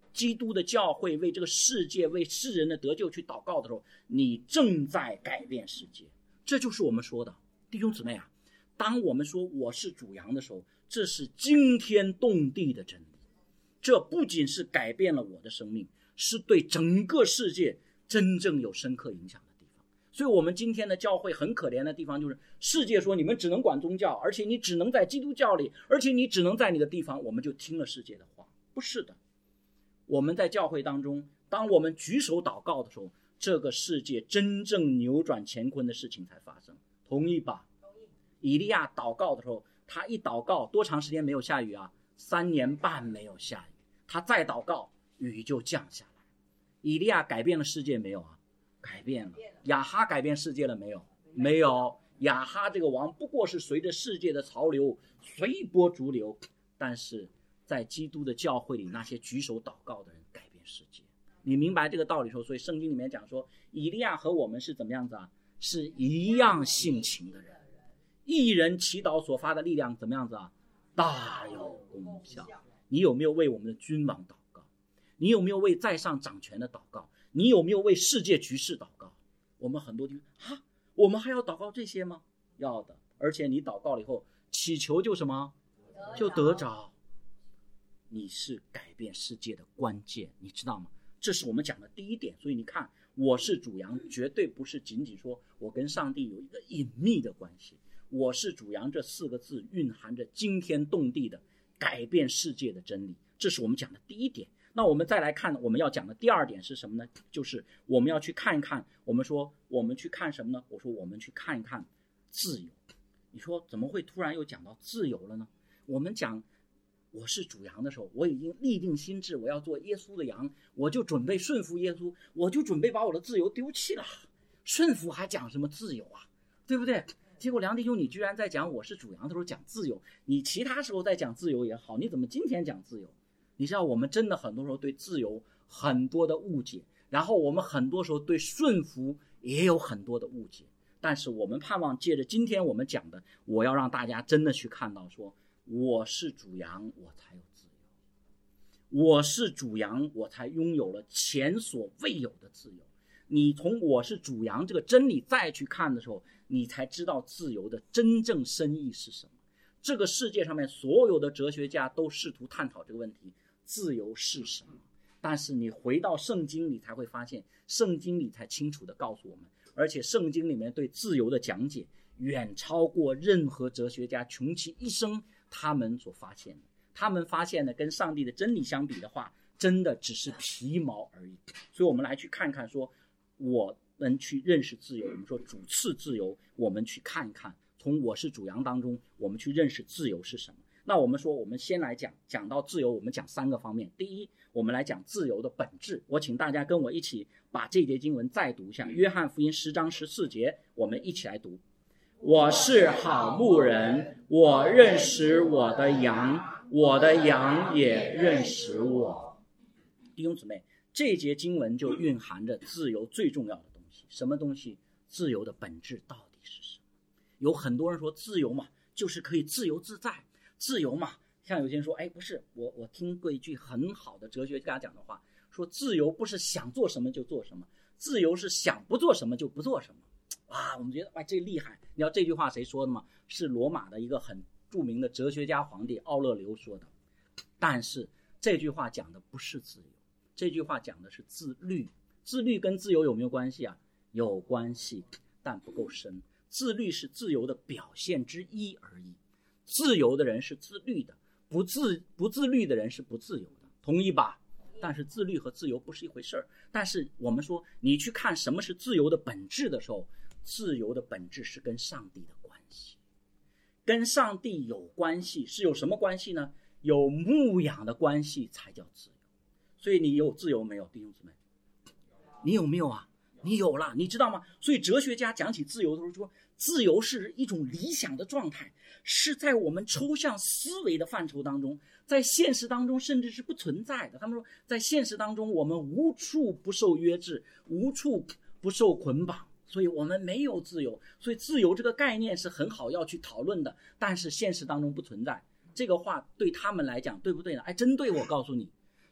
基督的教会，为这个世界，为世人的得救去祷告的时候，你正在改变世界。这就是我们说的，弟兄姊妹啊，当我们说我是主羊的时候，这是惊天动地的真理。这不仅是改变了我的生命，是对整个世界真正有深刻影响的地方。所以我们今天的教会很可怜的地方，就是世界说你们只能管宗教，而且你只能在基督教里，而且你只能在你的地方，我们就听了世界的话。不是的，我们在教会当中，当我们举手祷告的时候，这个世界真正扭转乾坤的事情才发生。同意吧？同意。以利亚祷告的时候，他一祷告多长时间没有下雨啊？三年半没有下雨。他再祷告，雨就降下来。以利亚改变了世界没有啊？改变了。亚哈改变世界了没有？没有。亚哈这个王不过是随着世界的潮流随波逐流，但是在基督的教会里，那些举手祷告的人改变世界。你明白这个道理说，所以圣经里面讲说，以利亚和我们是怎么样子啊？是一样性情的人。一人祈祷所发的力量怎么样子啊？大有功效。你有没有为我们的君王祷告？你有没有为在上掌权的祷告？你有没有为世界局势祷告？我们很多地方啊，我们还要祷告这些吗？要的。而且你祷告了以后，祈求就什么？就得着。你是改变世界的关键，你知道吗？这是我们讲的第一点。所以你看，我是主羊，绝对不是仅仅说我跟上帝有一个隐秘的关系。我是主羊这四个字蕴含着惊天动地的改变世界的真理，这是我们讲的第一点。那我们再来看我们要讲的第二点是什么呢？就是我们要去看一看，我们说我们去看什么呢？我说我们去看一看自由。你说怎么会突然又讲到自由了呢？我们讲我是主羊的时候，我已经立定心志，我要做耶稣的羊，我就准备顺服耶稣，我就准备把我的自由丢弃了。顺服还讲什么自由啊？对不对？结果梁弟兄，你居然在讲我是主羊的时候讲自由，你其他时候在讲自由也好，你怎么今天讲自由？你知道我们真的很多时候对自由很多的误解，然后我们很多时候对顺服也有很多的误解，但是我们盼望借着今天我们讲的，我要让大家真的去看到说，我是主羊，我才有自由。我是主羊，我才拥有了前所未有的自由。你从我是主羊这个真理再去看的时候，你才知道自由的真正深意是什么。这个世界上面所有的哲学家都试图探讨这个问题，自由是什么？但是你回到圣经，你才会发现，圣经里才清楚地告诉我们，而且圣经里面对自由的讲解远超过任何哲学家穷其一生他们所发现的。他们发现的跟上帝的真理相比的话，真的只是皮毛而已。所以我们来去看看说，我们去认识自由，我们说主赐自由，我们去看一看，从我是主羊当中，我们去认识自由是什么。那我们说，我们先来讲，讲到自由，我们讲三个方面。第一，我们来讲自由的本质。我请大家跟我一起把这节经文再读一下，约翰福音十章十四节，我们一起来读。我是好牧人，我认识我的羊，我的羊也认识我。弟兄姊妹，这节经文就蕴含着自由最重要的东西。什么东西？自由的本质到底是什么？有很多人说自由嘛，就是可以自由自在。自由嘛，像有些人说，哎，不是，我我听过一句很好的哲学家讲的话，说自由不是想做什么就做什么，自由是想不做什么就不做什么。啊，我们觉得哇，这厉害！你知道这句话谁说的吗？是罗马的一个很著名的哲学家皇帝奥勒留说的。但是这句话讲的不是自由，这句话讲的是自律。自律跟自由有没有关系啊？有关系，但不够深。自律是自由的表现之一而已。自由的人是自律的，不自不自律的人是不自由的，同意吧？但是自律和自由不是一回事儿。但是我们说，你去看什么是自由的本质的时候，自由的本质是跟上帝的关系，跟上帝有关系，是有什么关系呢？有牧养的关系才叫自由。所以你有自由没有，弟兄姊妹？你有没有啊？你有了，你知道吗？所以哲学家讲起自由的时候说，自由是一种理想的状态，是在我们抽象思维的范畴当中，在现实当中甚至是不存在的。他们说，在现实当中我们无处不受约制，无处不受捆绑，所以我们没有自由。所以自由这个概念是很好要去讨论的，但是现实当中不存在。这个话对他们来讲对不对呢？哎，真对，我告诉你，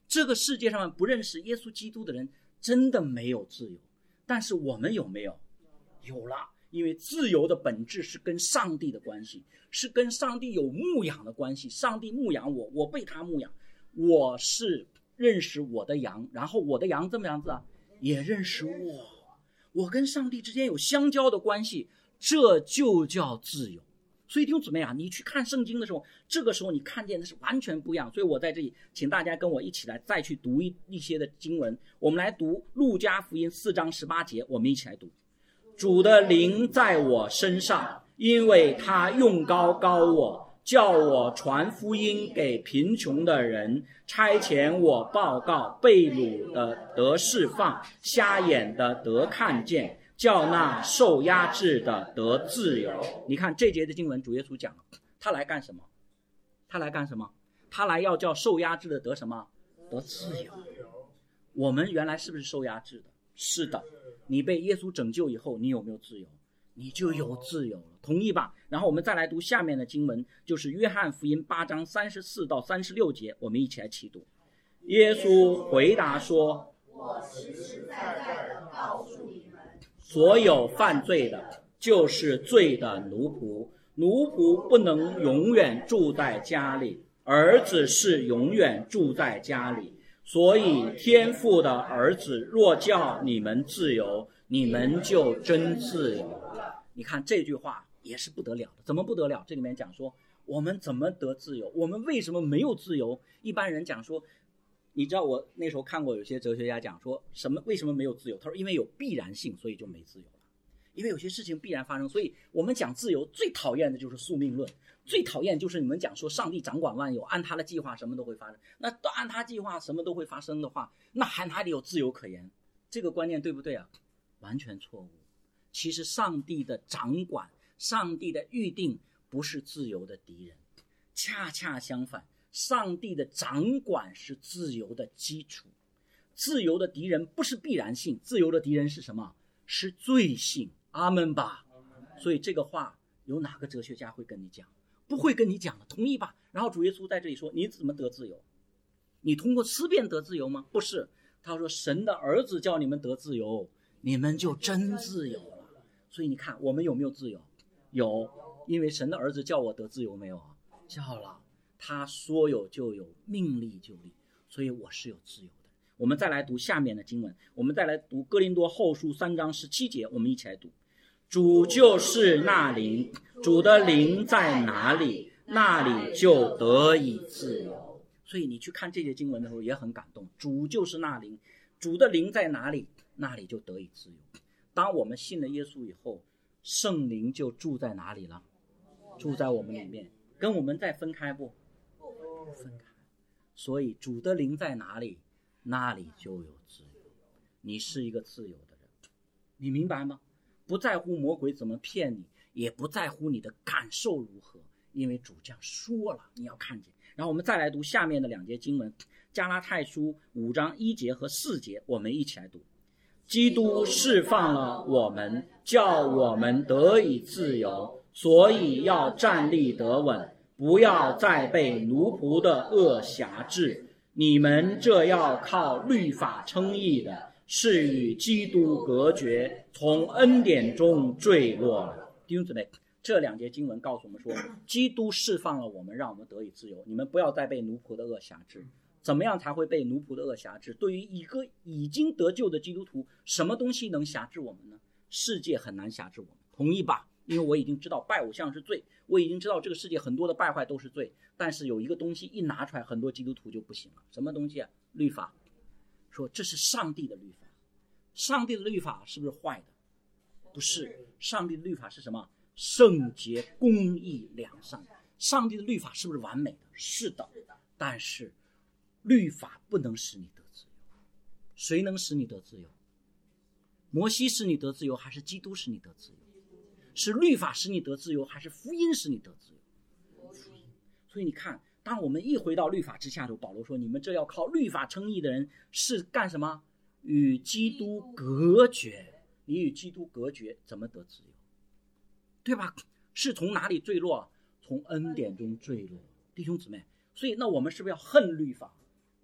这个世界上不认识耶稣基督的人真的没有自由，但是我们有没有？有了。因为自由的本质是跟上帝的关系，是跟上帝有牧养的关系。上帝牧养我，我被他牧养，我是认识我的羊，然后我的羊怎么样子啊？也认识我，我跟上帝之间有相交的关系，这就叫自由。所以弟兄姊妹啊，你去看圣经的时候，这个时候你看见的是完全不一样。所以我在这里请大家跟我一起来再去读一一些的经文。我们来读路加福音四章十八节，我们一起来读。主的灵在我身上，因为他用膏膏我，叫我传福音给贫穷的人，差遣我报告被掳的得释放，瞎眼的得看见，叫那受压制的得自由。你看这节的经文，主耶稣讲了，他来干什么？他来干什么？他来要叫受压制的得什么？得自由。我们原来是不是受压制的？是的。你被耶稣拯救以后，你有没有自由？你就有自由了，同意吧？然后我们再来读下面的经文，就是约翰福音八章三十四到三十六节，我们一起来齐读。耶稣回答说： 我实实在在的告诉你们， 所有犯罪的就是罪的奴仆，奴仆不能永远住在家里，儿子是永远住在家里。所以天父的儿子若叫你们自由，你们就真自由了。你看这句话也是不得了的。怎么不得了？这里面讲说我们怎么得自由，我们为什么没有自由。一般人讲说，你知道我那时候看过有些哲学家讲说什么为什么没有自由，他说因为有必然性，所以就没自由了。因为有些事情必然发生，所以我们讲自由最讨厌的就是宿命论，最讨厌就是你们讲说上帝掌管万有，按他的计划什么都会发生。那按他计划什么都会发生的话，那还哪里有自由可言？这个观念对不对啊？完全错误。其实上帝的掌管，上帝的预定不是自由的敌人，恰恰相反，上帝的掌管是自由的基础。自由的敌人不是必然性，自由的敌人是什么？是罪性。阿们吧。所以这个话有哪个哲学家会跟你讲？不会跟你讲的，同意吧？然后主耶稣在这里说，你怎么得自由？你通过思辨得自由吗？不是，他说神的儿子叫你们得自由，你们就真自由了。所以你看我们有没有自由？有，因为神的儿子叫我得自由没有啊？叫了，他说有就有，命立就立，所以我是有自由的。我们再来读下面的经文，我们再来读哥林多后书三章十七节，我们一起来读。主就是那灵，主的灵在哪里，那里就得以自由。所以你去看这些经文的时候也很感动，主就是那灵，主的灵在哪里，那里就得以自由。当我们信了耶稣以后，圣灵就住在哪里了？住在我们里面，跟我们再分开不？不分开。所以主的灵在哪里，那里就有自由。你是一个自由的人，你明白吗？不在乎魔鬼怎么骗你，也不在乎你的感受如何，因为主这样说了，你要看见。然后我们再来读下面的两节经文，加拉太书五章一节和四节，我们一起来读。基督释放了我们，叫我们得以自由，所以要站立得稳，不要再被奴仆的恶辖制。你们这要靠律法称义的，是与基督隔绝，从恩典中坠落了。弟兄姊妹，这两节经文告诉我们说，基督释放了我们，让我们得以自由。你们不要再被奴仆的恶辖制。怎么样才会被奴仆的恶辖制？对于一个已经得救的基督徒，什么东西能辖制我们呢？世界很难辖制我们，同意吧？因为我已经知道拜偶像是罪，我已经知道这个世界很多的败坏都是罪，但是有一个东西一拿出来，很多基督徒就不行了。什么东西啊？律法。说这是上帝的律法。上帝的律法是不是坏的？不是，上帝的律法是什么？圣洁、公义、良善。上帝的律法是不是完美的？是的，但是律法不能使你得自由。谁能使你得自由？摩西使你得自由，还是基督使你得自由？是律法使你得自由，还是福音使你得自由？福音。所以你看，当我们一回到律法之下的时候，保罗说，你们这要靠律法称义的人是干什么？与基督隔绝。你与基督隔绝，怎么得自由？对吧？是从哪里坠落？从恩典中坠落。弟兄姊妹，所以那我们是不是要恨律法？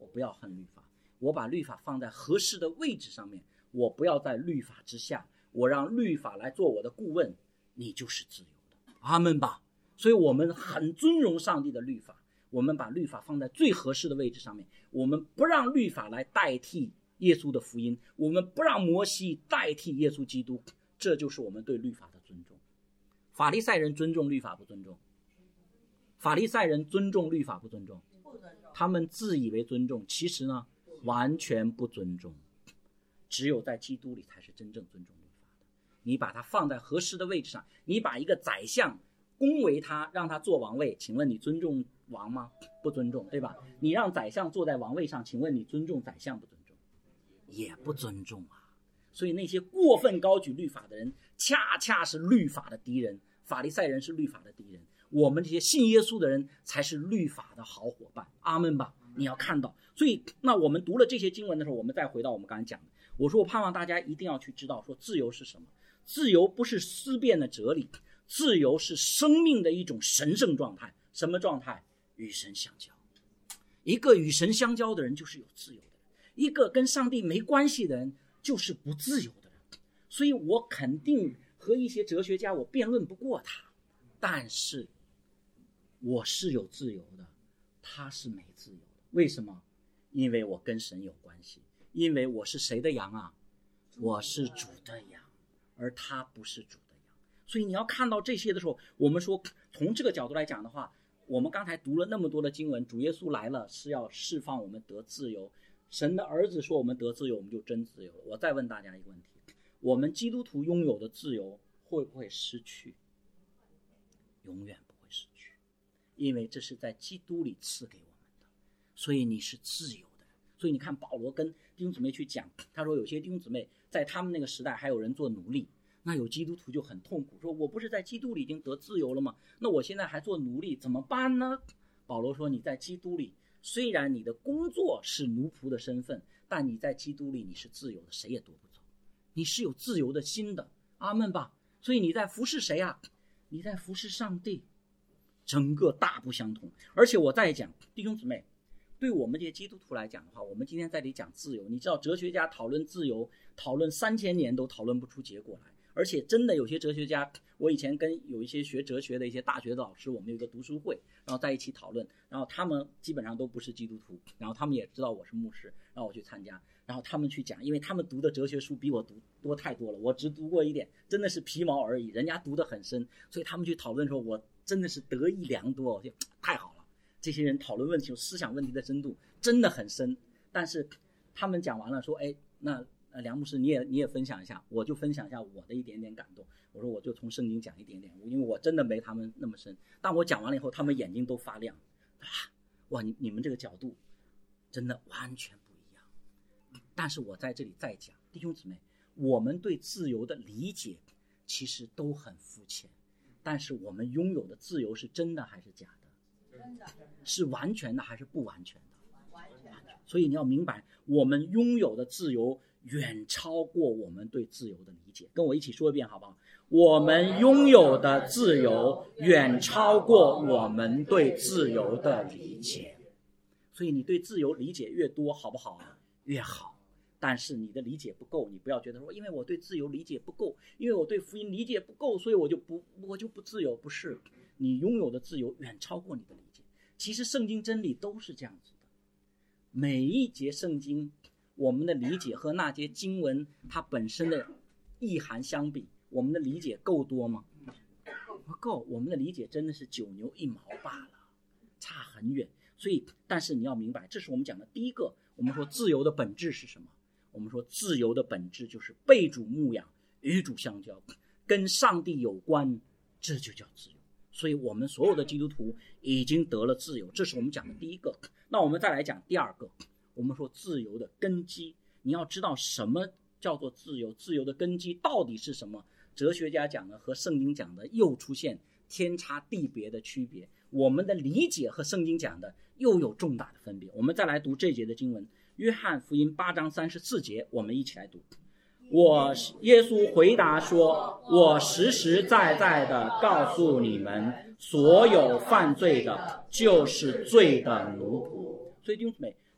我不要恨律法，我把律法放在合适的位置上面，我不要在律法之下，我让律法来做我的顾问，你就是自由的。阿们吧。所以我们很尊荣上帝的律法，我们把律法放在最合适的位置上面，我们不让律法来代替耶稣的福音，我们不让摩西代替耶稣基督，这就是我们对律法的尊重。法利赛人尊重律法不尊重？法利赛人尊重律法不尊重？他们自以为尊重，其实呢完全不尊重。只有在基督里才是真正尊重律法的。你把它放在合适的位置上，你把一个宰相恭维他，让他坐王位，请问你尊重王吗？不尊重，对吧？你让宰相坐在王位上，请问你尊重宰相不尊重？也不尊重啊。所以那些过分高举律法的人，恰恰是律法的敌人。法利赛人是律法的敌人，我们这些信耶稣的人才是律法的好伙伴。阿们吧。你要看到，所以那我们读了这些经文的时候，我们再回到我们刚才讲的，我说我盼望大家一定要去知道，说自由是什么。自由不是思辨的哲理，自由是生命的一种神圣状态。什么状态？与神相交。一个与神相交的人就是有自由的人，一个跟上帝没关系的人就是不自由的人。所以我肯定和一些哲学家我辩论不过他，但是我是有自由的，他是没自由的。为什么？因为我跟神有关系，因为我是谁的羊啊？我是主的羊，而他不是主的羊。所以你要看到这些的时候，我们说从这个角度来讲的话，我们刚才读了那么多的经文，主耶稣来了是要释放我们得自由，神的儿子说我们得自由，我们就真自由了。我再问大家一个问题，我们基督徒拥有的自由会不会失去？永远不会失去，因为这是在基督里赐给我们的，所以你是自由的。所以你看保罗跟弟兄姊妹去讲，他说有些弟兄姊妹在他们那个时代还有人做奴隶，那有基督徒就很痛苦，说我不是在基督里已经得自由了吗？那我现在还做奴隶怎么办呢？保罗说你在基督里，虽然你的工作是奴仆的身份，但你在基督里你是自由的，谁也夺不走，你是有自由的心的。阿们吧。所以你在服侍谁啊？你在服侍上帝，整个大不相同。而且我再讲，弟兄姊妹，对我们这些基督徒来讲的话，我们今天在这里讲自由，你知道哲学家讨论自由讨论三千年都讨论不出结果来。而且真的有些哲学家，我以前跟有一些学哲学的一些大学的老师，我们有一个读书会，然后在一起讨论，然后他们基本上都不是基督徒，然后他们也知道我是牧师，让我去参加，然后他们去讲，因为他们读的哲学书比我读多太多了，我只读过一点，真的是皮毛而已，人家读得很深，所以他们去讨论的时候，我真的是得益良多，就太好了。这些人讨论问题，思想问题的深度真的很深。但是他们讲完了说，哎，那呃，梁牧师你也你也分享一下，我就分享一下我的一点点感动。我说我就从圣经讲一点点，因为我真的没他们那么深，但我讲完了以后，他们眼睛都发亮啊！哇，你你们这个角度真的完全不一样。但是我在这里再讲，弟兄姊妹，我们对自由的理解其实都很肤浅，但是我们拥有的自由是真的还是假的？真的。是完全的还是不完全的？完全的。所以你要明白，我们拥有的自由远超过我们对自由的理解。跟我一起说一遍好不好？我们拥有的自由远超过我们对自由的理解。所以你对自由理解越多好不好啊？越好。但是你的理解不够，你不要觉得说因为我对自由理解不够，因为我对福音理解不够，所以我就不我就不自由。不是，你拥有的自由远超过你的理解。其实圣经真理都是这样子的，每一节圣经我们的理解和那些经文它本身的意涵相比，我们的理解够多吗？不够，我们的理解真的是九牛一毛罢了，差很远。所以但是你要明白，这是我们讲的第一个，我们说自由的本质是什么？我们说自由的本质就是被主牧养，与主相交，跟上帝有关，这就叫自由。所以我们所有的基督徒已经得了自由，这是我们讲的第一个。那我们再来讲第二个，我们说自由的根基，你要知道什么叫做自由，自由的根基到底是什么？哲学家讲的和圣经讲的又出现天差地别的区别，我们的理解和圣经讲的又有重大的分别。我们再来读这节的经文，约翰福音八章三十四节，我们一起来读。我耶稣回答说，我实实在在的告诉你们，所有犯罪的就是罪的奴仆。所以弟兄姊妹，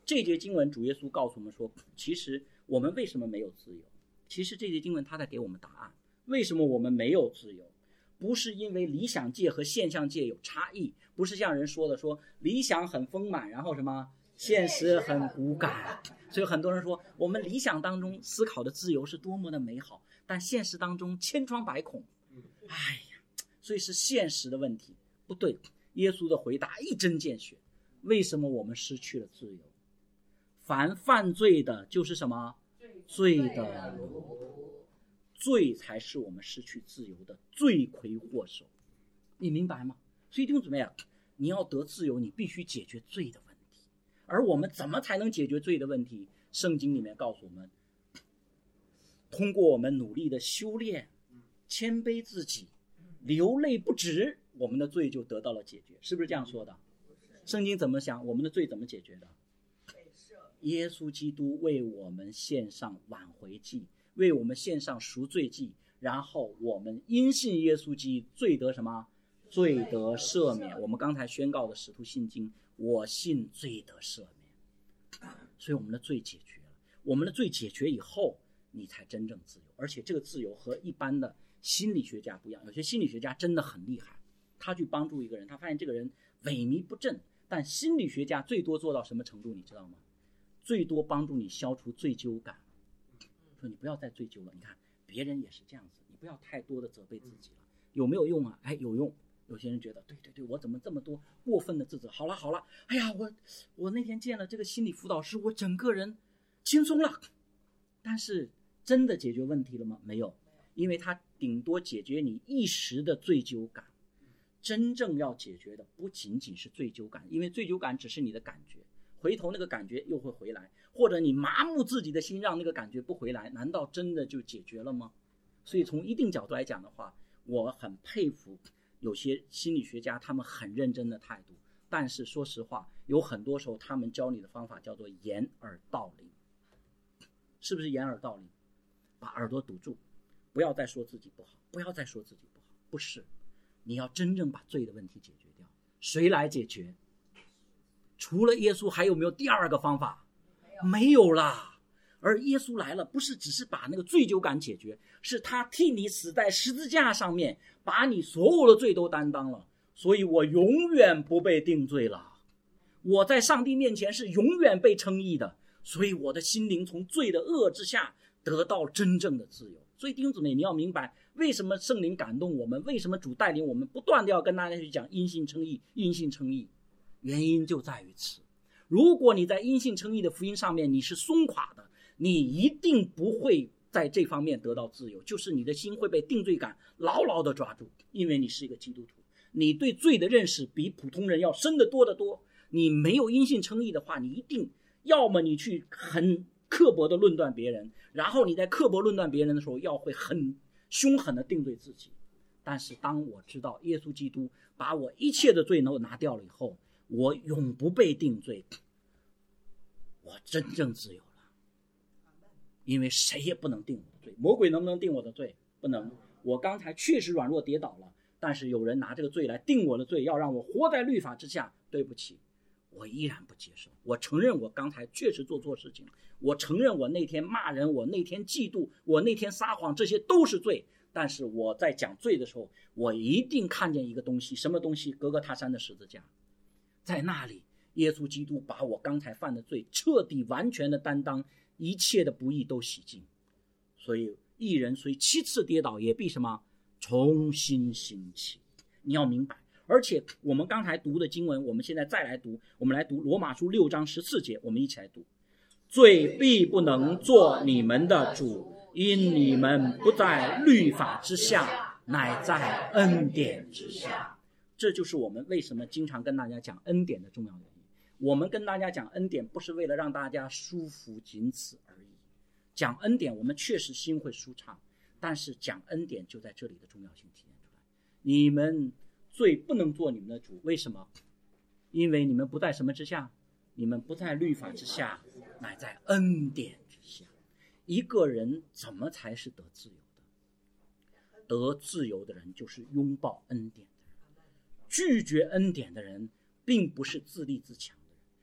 这节经文主耶稣告诉我们说，其实我们为什么没有自由？其实这节经文他在给我们答案。为什么我们没有自由？不是因为理想界和现象界有差异，不是像人说的说理想很丰满，然后什么现实很骨感。所以很多人说我们理想当中思考的自由是多么的美好，但现实当中千疮百孔。哎呀，所以是现实的问题。不对，耶稣的回答一针见血。为什么我们失去了自由？凡犯罪的就是什么？罪的奴，罪才是我们失去自由的罪魁祸首。你明白吗？所以弟兄姊妹啊，你要得自由，你必须解决罪的问题。而我们怎么才能解决罪的问题？圣经里面告诉我们，通过我们努力的修炼，谦卑自己，流泪不止，我们的罪就得到了解决。是不是这样说的？圣经怎么想？我们的罪怎么解决的？耶稣基督为我们献上挽回祭，为我们献上赎罪祭，然后我们因信耶稣基督，罪得什么？罪得赦免。我们刚才宣告的使徒信经，我信罪得赦免。所以我们的罪解决了。我们的罪解决以后，你才真正自由。而且这个自由和一般的心理学家不一样，有些心理学家真的很厉害，他去帮助一个人，他发现这个人萎靡不振，但心理学家最多做到什么程度你知道吗？最多帮助你消除罪疚感，说你不要再追究了，你看别人也是这样子，你不要太多的责备自己了。有没有用啊？哎，有用。有些人觉得对对对，我怎么这么多过分的自责？好了好了，哎呀，我我那天见了这个心理辅导师，我整个人轻松了。但是真的解决问题了吗？没有，因为他顶多解决你一时的罪疚感。真正要解决的不仅仅是罪疚感，因为罪疚感只是你的感觉，回头那个感觉又会回来，或者你麻木自己的心让那个感觉不回来，难道真的就解决了吗？所以从一定角度来讲的话，我很佩服有些心理学家，他们很认真的态度，但是说实话，有很多时候他们教你的方法叫做掩耳盗铃。是不是掩耳盗铃？把耳朵堵住，不要再说自己不好，不要再说自己不好。不是，你要真正把罪的问题解决掉。谁来解决？除了耶稣还有没有第二个方法？没有啦。而耶稣来了，不是只是把那个罪疚感解决，是他替你死在十字架上面，把你所有的罪都担当了。所以我永远不被定罪了，我在上帝面前是永远被称义的。所以我的心灵从罪的恶之下得到真正的自由。所以弟兄姊妹，你要明白为什么圣灵感动我们，为什么主带领我们不断的要跟大家去讲因信称义，因信称义，原因就在于此。如果你在因信称义的福音上面你是松垮的，你一定不会在这方面得到自由，就是你的心会被定罪感牢牢的抓住。因为你是一个基督徒，你对罪的认识比普通人要深得多得多。你没有因信称义的话，你一定要么你去很刻薄的论断别人，然后你在刻薄论断别人的时候要会很凶狠的定罪自己。但是当我知道耶稣基督把我一切的罪都拿掉了以后，我永不被定罪，我真正自由了。因为谁也不能定我的罪。魔鬼能不能定我的罪？不能。我刚才确实软弱跌倒了，但是有人拿这个罪来定我的罪，要让我活在律法之下。对不起，我依然不接受。我承认我刚才确实做错事情，我承认我那天骂人，我那天嫉妒，我那天撒谎，这些都是罪。但是我在讲罪的时候，我一定看见一个东西，什么东西？各各他山的十字架。在那里，耶稣基督把我刚才犯的罪彻底完全的担当，一切的不义都洗净。所以义人虽七次跌倒，也必什么？重新兴起。你要明白。而且我们刚才读的经文，我们现在再来读，我们来读罗马书六章十四节，我们一起来读。罪必不能做你们的主，因你们不在律法之下，乃在恩典之下。这就是我们为什么经常跟大家讲恩典的重要原因。我们跟大家讲恩典不是为了让大家舒服，仅此而已。讲恩典我们确实心会舒畅，但是讲恩典就在这里的重要性体现出来。你们罪不能做你们的主，为什么？因为你们不在什么之下？你们不在律法之下，乃在恩典之下。一个人怎么才是得自由的？得自由的人就是拥抱恩典的人。拒绝恩典的人并不是自立自强的人，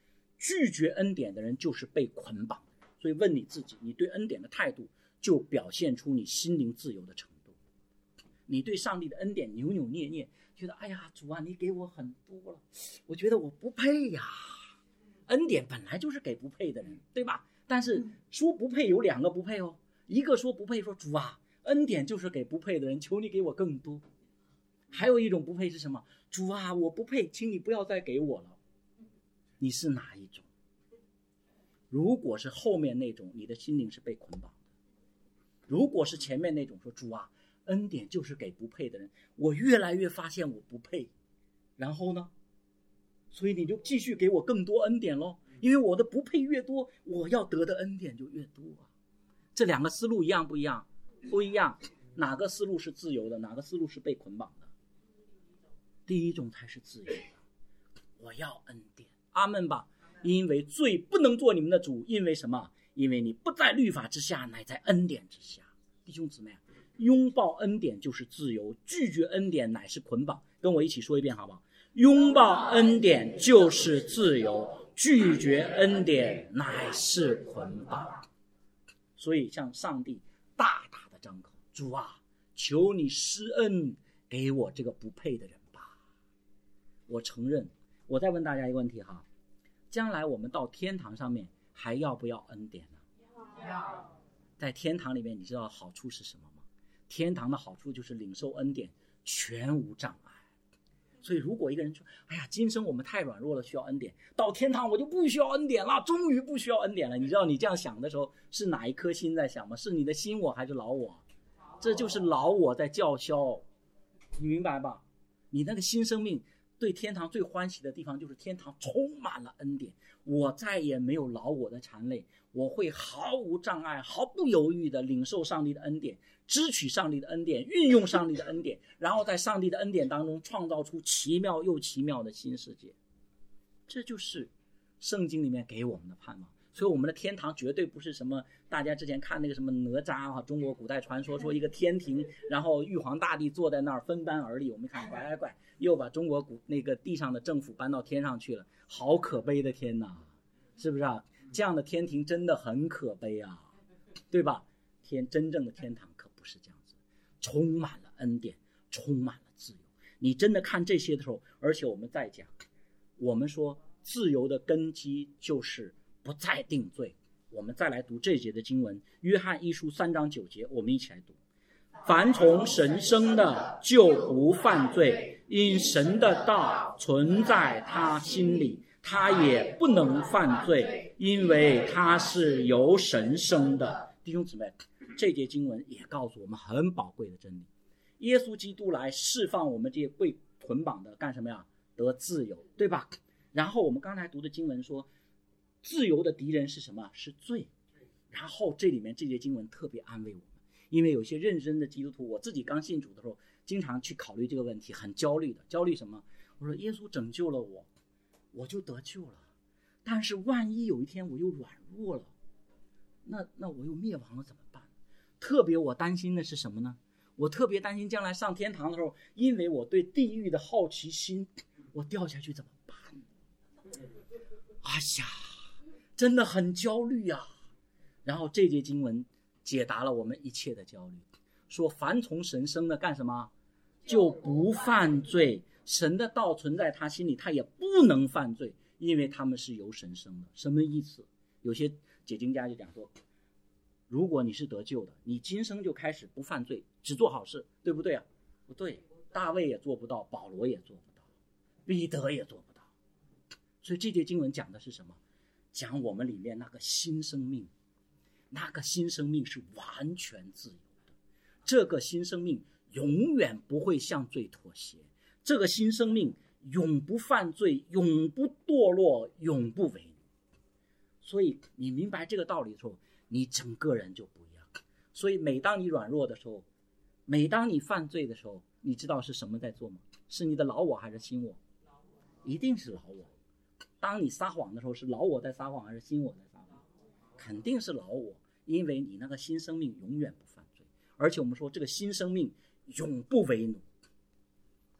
拒绝恩典的人就是被捆绑的人。所以问你自己，你对恩典的态度就表现出你心灵自由的程度。你对上帝的恩典扭扭捏捏，觉得哎呀主啊，你给我很多了，我觉得我不配呀。恩典本来就是给不配的人，对吧？但是说不配有两个不配哦，一个说不配，说主啊，恩典就是给不配的人，求你给我更多。还有一种不配是什么？主啊，我不配，请你不要再给我了。你是哪一种？如果是后面那种，你的心灵是被捆绑的；如果是前面那种，说主啊，恩典就是给不配的人，我越来越发现我不配，然后呢，所以你就继续给我更多恩典咯，因为我的不配越多，我要得的恩典就越多啊。这两个思路一样不一样？不一样。哪个思路是自由的？哪个思路是被捆绑的？第一种才是自由的。我要恩典，阿们吧。因为罪不能做你们的主，因为什么？因为你不在律法之下，乃在恩典之下。弟兄姊妹，拥抱恩典就是自由，拒绝恩典乃是捆绑。跟我一起说一遍好不好？拥抱恩典就是自由，拒绝恩典乃是捆绑。所以向上帝大大的张口，主啊，求你施恩给我这个不配的人吧。我承认。我再问大家一个问题哈，将来我们到天堂上面还要不要恩典呢？ 要。 在天堂里面，你知道好处是什么吗？天堂的好处就是领受恩典全无障碍。所以如果一个人说，哎呀，今生我们太软弱了，需要恩典，到天堂我就不需要恩典了，终于不需要恩典了。你知道你这样想的时候，是哪一颗心在想吗？是你的心我还是老我？这就是老我在叫嚣，你明白吧？你那个新生命对天堂最欢喜的地方就是天堂充满了恩典，我再也没有老我的缠累，我会毫无障碍毫不犹豫的领受上帝的恩典，支取上帝的恩典，运用上帝的恩典，然后在上帝的恩典当中创造出奇妙又奇妙的新世界。这就是圣经里面给我们的盼望。所以我们的天堂绝对不是什么大家之前看那个什么哪吒啊，中国古代传说说一个天庭，然后玉皇大帝坐在那儿分班而立，我们看乖乖又把中国古那个地上的政府搬到天上去了，好可悲的天哪，是不是啊？这样的天庭真的很可悲啊，对吧？天真正的天堂可不是这样子，充满了恩典，充满了自由。你真的看这些的时候，而且我们再讲，我们说自由的根基就是不再定罪。我们再来读这节的经文，约翰一书三章九节，我们一起来读。凡从神生的就不犯罪，因神的道存在他心里，他也不能犯罪，因为他是由神生的。弟兄姊妹，这节经文也告诉我们很宝贵的真理。耶稣基督来释放我们这些被捆绑的干什么呀？得自由，对吧？然后我们刚才读的经文说，自由的敌人是什么？是罪。然后这里面这节经文特别安慰我们，因为有些认真的基督徒，我自己刚信主的时候经常去考虑这个问题，很焦虑的。焦虑什么？我说耶稣拯救了我，我就得救了，但是万一有一天我又软弱了，那那我又灭亡了怎么办？特别我担心的是什么呢？我特别担心将来上天堂的时候，因为我对地狱的好奇心，我掉下去怎么办？哎呀，真的很焦虑啊。然后这节经文解答了我们一切的焦虑，说凡从神生的干什么？就不犯罪，神的道存在他心里，他也不能犯罪，因为他们是由神生的。什么意思？有些解经家就讲说，如果你是得救的，你今生就开始不犯罪，只做好事，对不对啊？不对，大卫也做不到，保罗也做不到，彼得也做不到。所以这节经文讲的是什么？讲我们里面那个新生命，那个新生命是完全自由的，这个新生命永远不会向罪妥协，这个新生命永不犯罪，永不堕落，永不为奴。所以你明白这个道理的时候，你整个人就不一样。所以每当你软弱的时候，每当你犯罪的时候，你知道是什么在做吗？是你的老我还是新我？一定是老我。当你撒谎的时候，是老我在撒谎还是新我在撒谎？肯定是老我，因为你那个新生命永远不犯罪。而且我们说这个新生命永不为奴。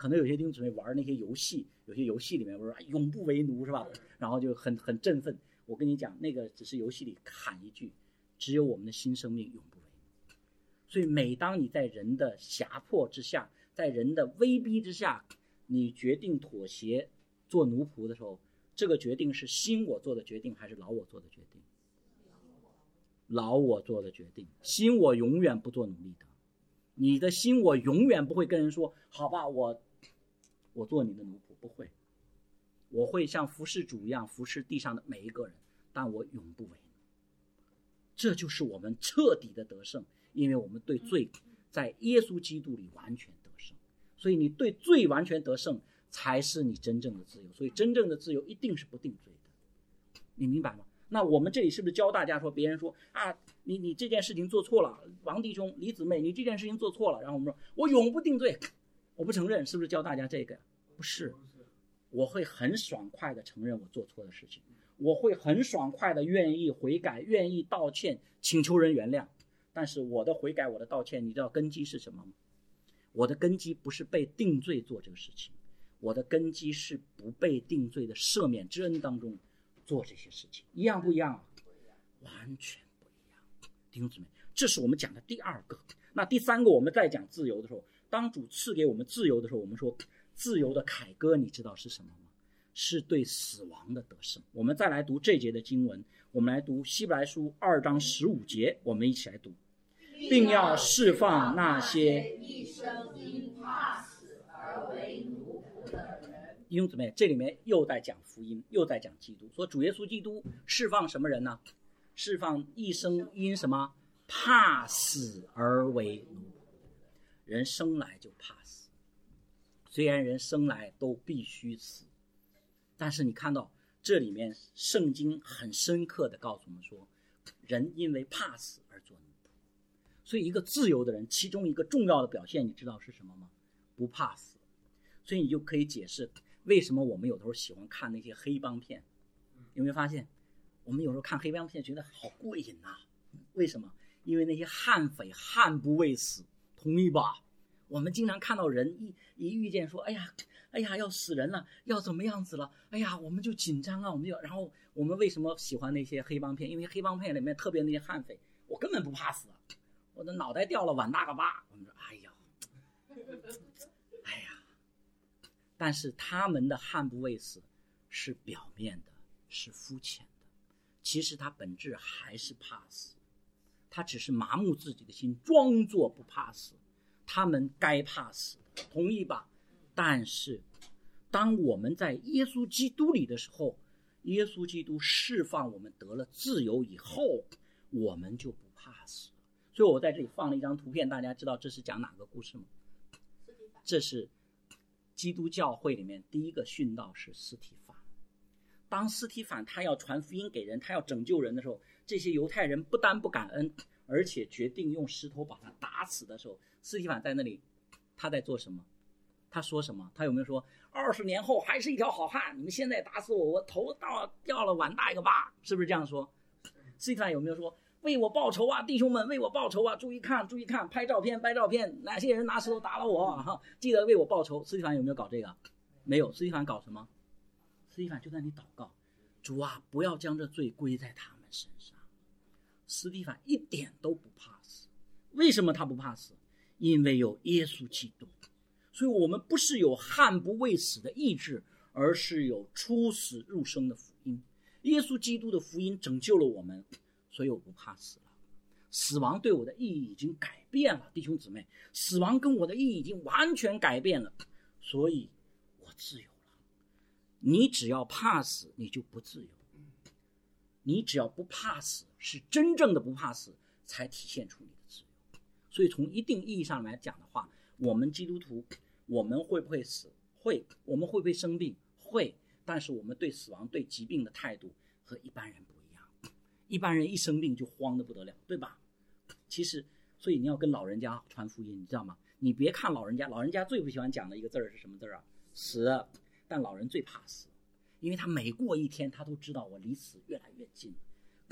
可能有些弟兄姊妹玩那些游戏，有些游戏里面不是永不为奴是吧？然后就很很振奋。我跟你讲，那个只是游戏里喊一句，只有我们的新生命永不为奴。所以每当你在人的胁迫之下，在人的威逼之下，你决定妥协做奴仆的时候，这个决定是新我做的决定还是老我做的决定？老我做的决定。新我永远不做奴隶的，你的新我永远不会跟人说好吧，我我做你的奴仆，不会。我会像服侍主一样服侍地上的每一个人，但我永不为奴。这就是我们彻底的得胜，因为我们对罪在耶稣基督里完全得胜。所以你对罪完全得胜才是你真正的自由。所以真正的自由一定是不定罪的，你明白吗？那我们这里是不是教大家说，别人说啊，你你这件事情做错了，王弟兄李姊妹你这件事情做错了，然后我们说我永不定罪，我不承认，是不是教大家这个？不是，我会很爽快的承认我做错的事情，我会很爽快的愿意悔改，愿意道歉，请求人原谅。但是我的悔改，我的道歉，你知道根基是什么吗？我的根基不是被定罪做这个事情，我的根基是不被定罪的赦免之恩当中做这些事情。一样不一样啊？完全不一样。弟兄姊妹，这是我们讲的第二个。那第三个，我们在讲自由的时候，当主赐给我们自由的时候，我们说自由的凯歌你知道是什么吗？是对死亡的得胜。我们再来读这节的经文，我们来读希伯来书二章十五节，我们一起来读。并要释放那些一生因怕死而为奴仆的人。 弟兄姊妹，这里面又在讲福音，又在讲基督。说主耶稣基督释放什么人呢？释放一生因什么？怕死而为奴仆。人生来就怕死，虽然人生来都必须死，但是你看到这里面圣经很深刻的告诉我们说，人因为怕死而做奴仆。所以一个自由的人，其中一个重要的表现你知道是什么吗？不怕死。所以你就可以解释为什么我们有时候喜欢看那些黑帮片。有没有发现我们有时候看黑帮片觉得好过瘾啊？为什么？因为那些悍匪悍不畏死，同意吧？我们经常看到人一一遇见说哎呀哎呀要死人了，要怎么样子了，哎呀我们就紧张啊，我们就然后我们为什么喜欢那些黑帮片？因为黑帮片里面特别那些悍匪，我根本不怕死啊，我的脑袋掉了碗大个疤，我们说哎呀哎呀，但是他们的悍不畏死是表面的，是肤浅的，其实他本质还是怕死，他只是麻木自己的心，装作不怕死。他们该怕死，同意吧？但是当我们在耶稣基督里的时候，耶稣基督释放我们得了自由以后，我们就不怕死了。所以我在这里放了一张图片，大家知道这是讲哪个故事吗？这是基督教会里面第一个殉道是司提反。当司提反他要传福音给人，他要拯救人的时候，这些犹太人不但不感恩，而且决定用石头把他打死的时候，司提反在那里他在做什么？他说什么？他有没有说二十年后还是一条好汉，你们现在打死我，我头到掉了碗大一个疤？是不是这样说？司提反有没有说为我报仇啊，弟兄们为我报仇啊，注意看注意看，拍照片拍照片，哪些人拿石头打了我哈，记得为我报仇？司提反有没有搞这个？没有。司提反搞什么？司提反就在那里祷告，主啊不要将这罪归在他们身上。司提反一点都不怕死。为什么他不怕死？因为有耶稣基督。所以我们不是有悍不畏死的意志，而是有出死入生的福音。耶稣基督的福音拯救了我们，所以我不怕死了。死亡对我的意义已经改变了，弟兄姊妹，死亡跟我的意义已经完全改变了，所以我自由了。你只要怕死，你就不自由。你只要不怕死，是真正的不怕死，才体现出你的自由。所以从一定意义上来讲的话，我们基督徒，我们会不会死？会。我们会不会生病？会。但是我们对死亡对疾病的态度和一般人不一样。一般人一生病就慌得不得了，对吧？其实所以你要跟老人家传福音，你知道吗？你别看老人家，老人家最不喜欢讲的一个字是什么字啊？死。但老人最怕死，因为他每过一天他都知道我离死越来越近。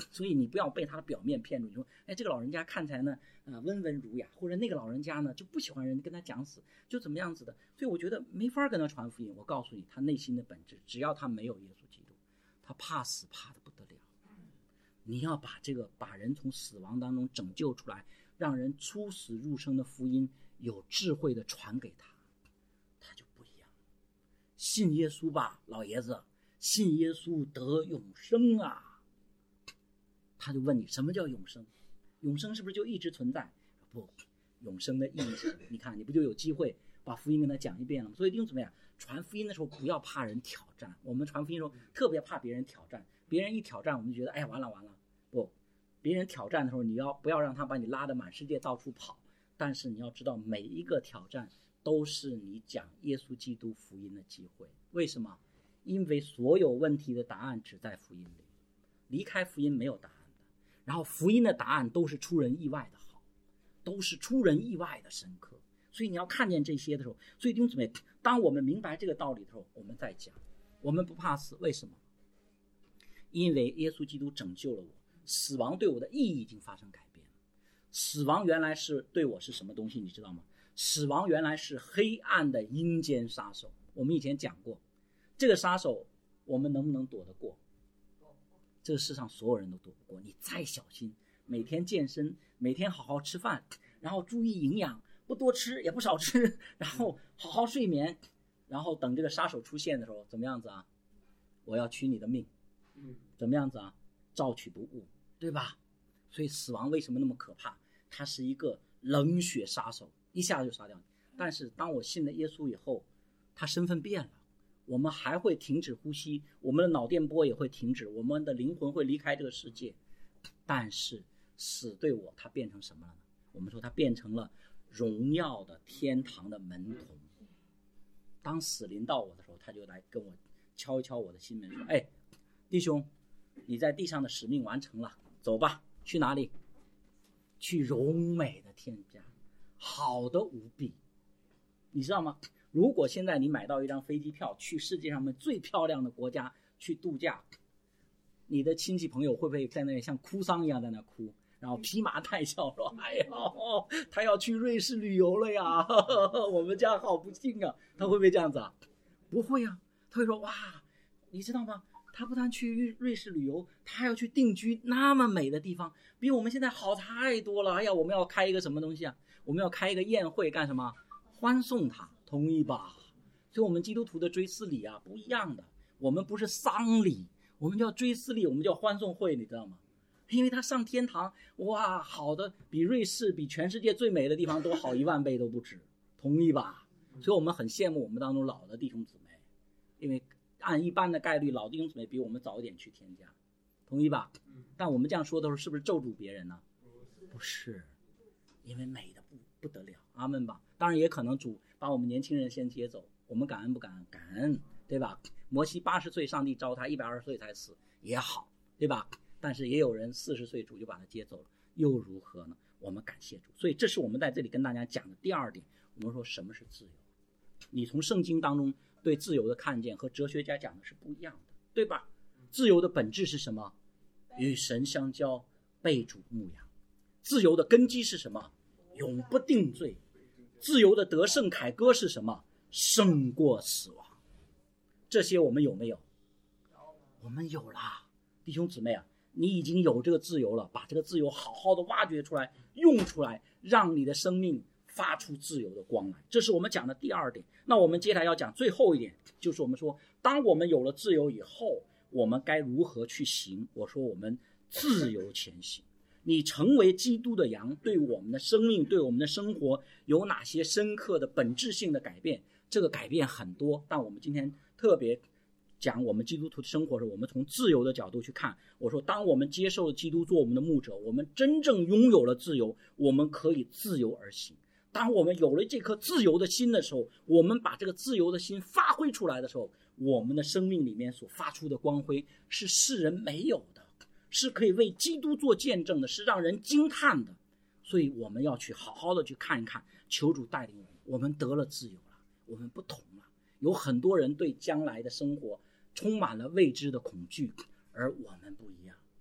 所以你不要被他的表面骗住，你说哎，这个老人家看起来呢啊、呃、温文儒雅，或者那个老人家呢就不喜欢人跟他讲死，就怎么样子的，所以我觉得没法跟他传福音。我告诉你，他内心的本质，只要他没有耶稣基督，他怕死怕得不得了。你要把这个把人从死亡当中拯救出来，让人出死入生的福音有智慧的传给他，他就不一样。信耶稣吧，老爷子，信耶稣得永生啊。他就问你什么叫永生？永生是不是就一直存在？不，永生的意义是，你看你不就有机会把福音跟他讲一遍了吗？所以弟兄姊妹啊，传福音的时候不要怕人挑战。我们传福音的时候特别怕别人挑战，别人一挑战我们就觉得哎呀完了完了。不，别人挑战的时候你要不要让他把你拉得满世界到处跑，但是你要知道每一个挑战都是你讲耶稣基督福音的机会。为什么？因为所有问题的答案只在福音里，离开福音没有答案的。然后福音的答案都是出人意外的好，都是出人意外的深刻。所以你要看见这些的时候，所以弟兄姊妹，当我们明白这个道理的时候，我们再讲，我们不怕死。为什么？因为耶稣基督拯救了我，死亡对我的意义已经发生改变了。死亡原来是对我是什么东西，你知道吗？死亡原来是黑暗的阴间杀手。我们以前讲过，这个杀手我们能不能躲得过？这个世上所有人都躲不过。你再小心，每天健身，每天好好吃饭，然后注意营养，不多吃也不少吃，然后好好睡眠，然后等这个杀手出现的时候怎么样子啊？我要取你的命，怎么样子啊？照取不误，对吧？所以死亡为什么那么可怕？它是一个冷血杀手，一下就杀掉你。但是当我信了耶稣以后，他身份变了，我们还会停止呼吸，我们的脑电波也会停止，我们的灵魂会离开这个世界。但是死对我，它变成什么了呢？我们说它变成了荣耀的天堂的门童。当死临到我的时候，他就来跟我敲一敲我的心门，说：哎，弟兄，你在地上的使命完成了，走吧。去哪里？去荣美的天家，好的无比。你知道吗？如果现在你买到一张飞机票去世界上面最漂亮的国家去度假，你的亲戚朋友会不会在那里像哭丧一样在那哭，然后披麻戴孝说：哎呀，他要去瑞士旅游了呀，呵呵，我们家好不幸啊。他会不会这样子啊？不会啊，他会说：哇，你知道吗？他不但去瑞士旅游，他还要去定居那么美的地方，比我们现在好太多了。哎呀，我们要开一个什么东西啊？我们要开一个宴会干什么？欢送他，同意吧？所以我们基督徒的追思礼啊不一样的，我们不是丧礼，我们叫追思礼，我们叫欢送会，你知道吗？因为他上天堂，哇，好的比瑞士比全世界最美的地方都好一万倍都不止，同意吧？所以我们很羡慕我们当中老的弟兄姊妹，因为按一般的概率，老弟兄姊妹比我们早一点去天家，同意吧？但我们这样说的时候，是不是咒诅别人呢？不是，因为美的不不得了，阿们吧。当然也可能主把我们年轻人先接走，我们感恩不感恩？感恩，对吧？摩西八十岁，上帝召他一百二十岁才死，也好，对吧？但是也有人四十岁主就把他接走了，又如何呢？我们感谢主。所以这是我们在这里跟大家讲的第二点。我们说什么是自由？你从圣经当中对自由的看见和哲学家讲的是不一样的，对吧？自由的本质是什么？与神相交，被主牧养。自由的根基是什么？永不定罪。自由的得胜凯歌是什么？胜过死亡。这些我们有没有？我们有啦。弟兄姊妹啊，你已经有这个自由了，把这个自由好好的挖掘出来，用出来，让你的生命发出自由的光来。这是我们讲的第二点。那我们接下来要讲最后一点，就是我们说当我们有了自由以后，我们该如何去行？我说我们自由前行。你成为基督的羊，对我们的生命，对我们的生活有哪些深刻的本质性的改变？这个改变很多，但我们今天特别讲我们基督徒的生活的时候，我们从自由的角度去看。我说当我们接受了基督做我们的牧者，我们真正拥有了自由，我们可以自由而行。当我们有了这颗自由的心的时候，我们把这个自由的心发挥出来的时候，我们的生命里面所发出的光辉是世人没有的，是可以为基督做见证的，是让人惊叹的。所以我们要去好好的去看一看，求主带领我们。我们得了自由了，我们不同了。有很多人对将来的生活充满了未知的恐惧，而我们不一样。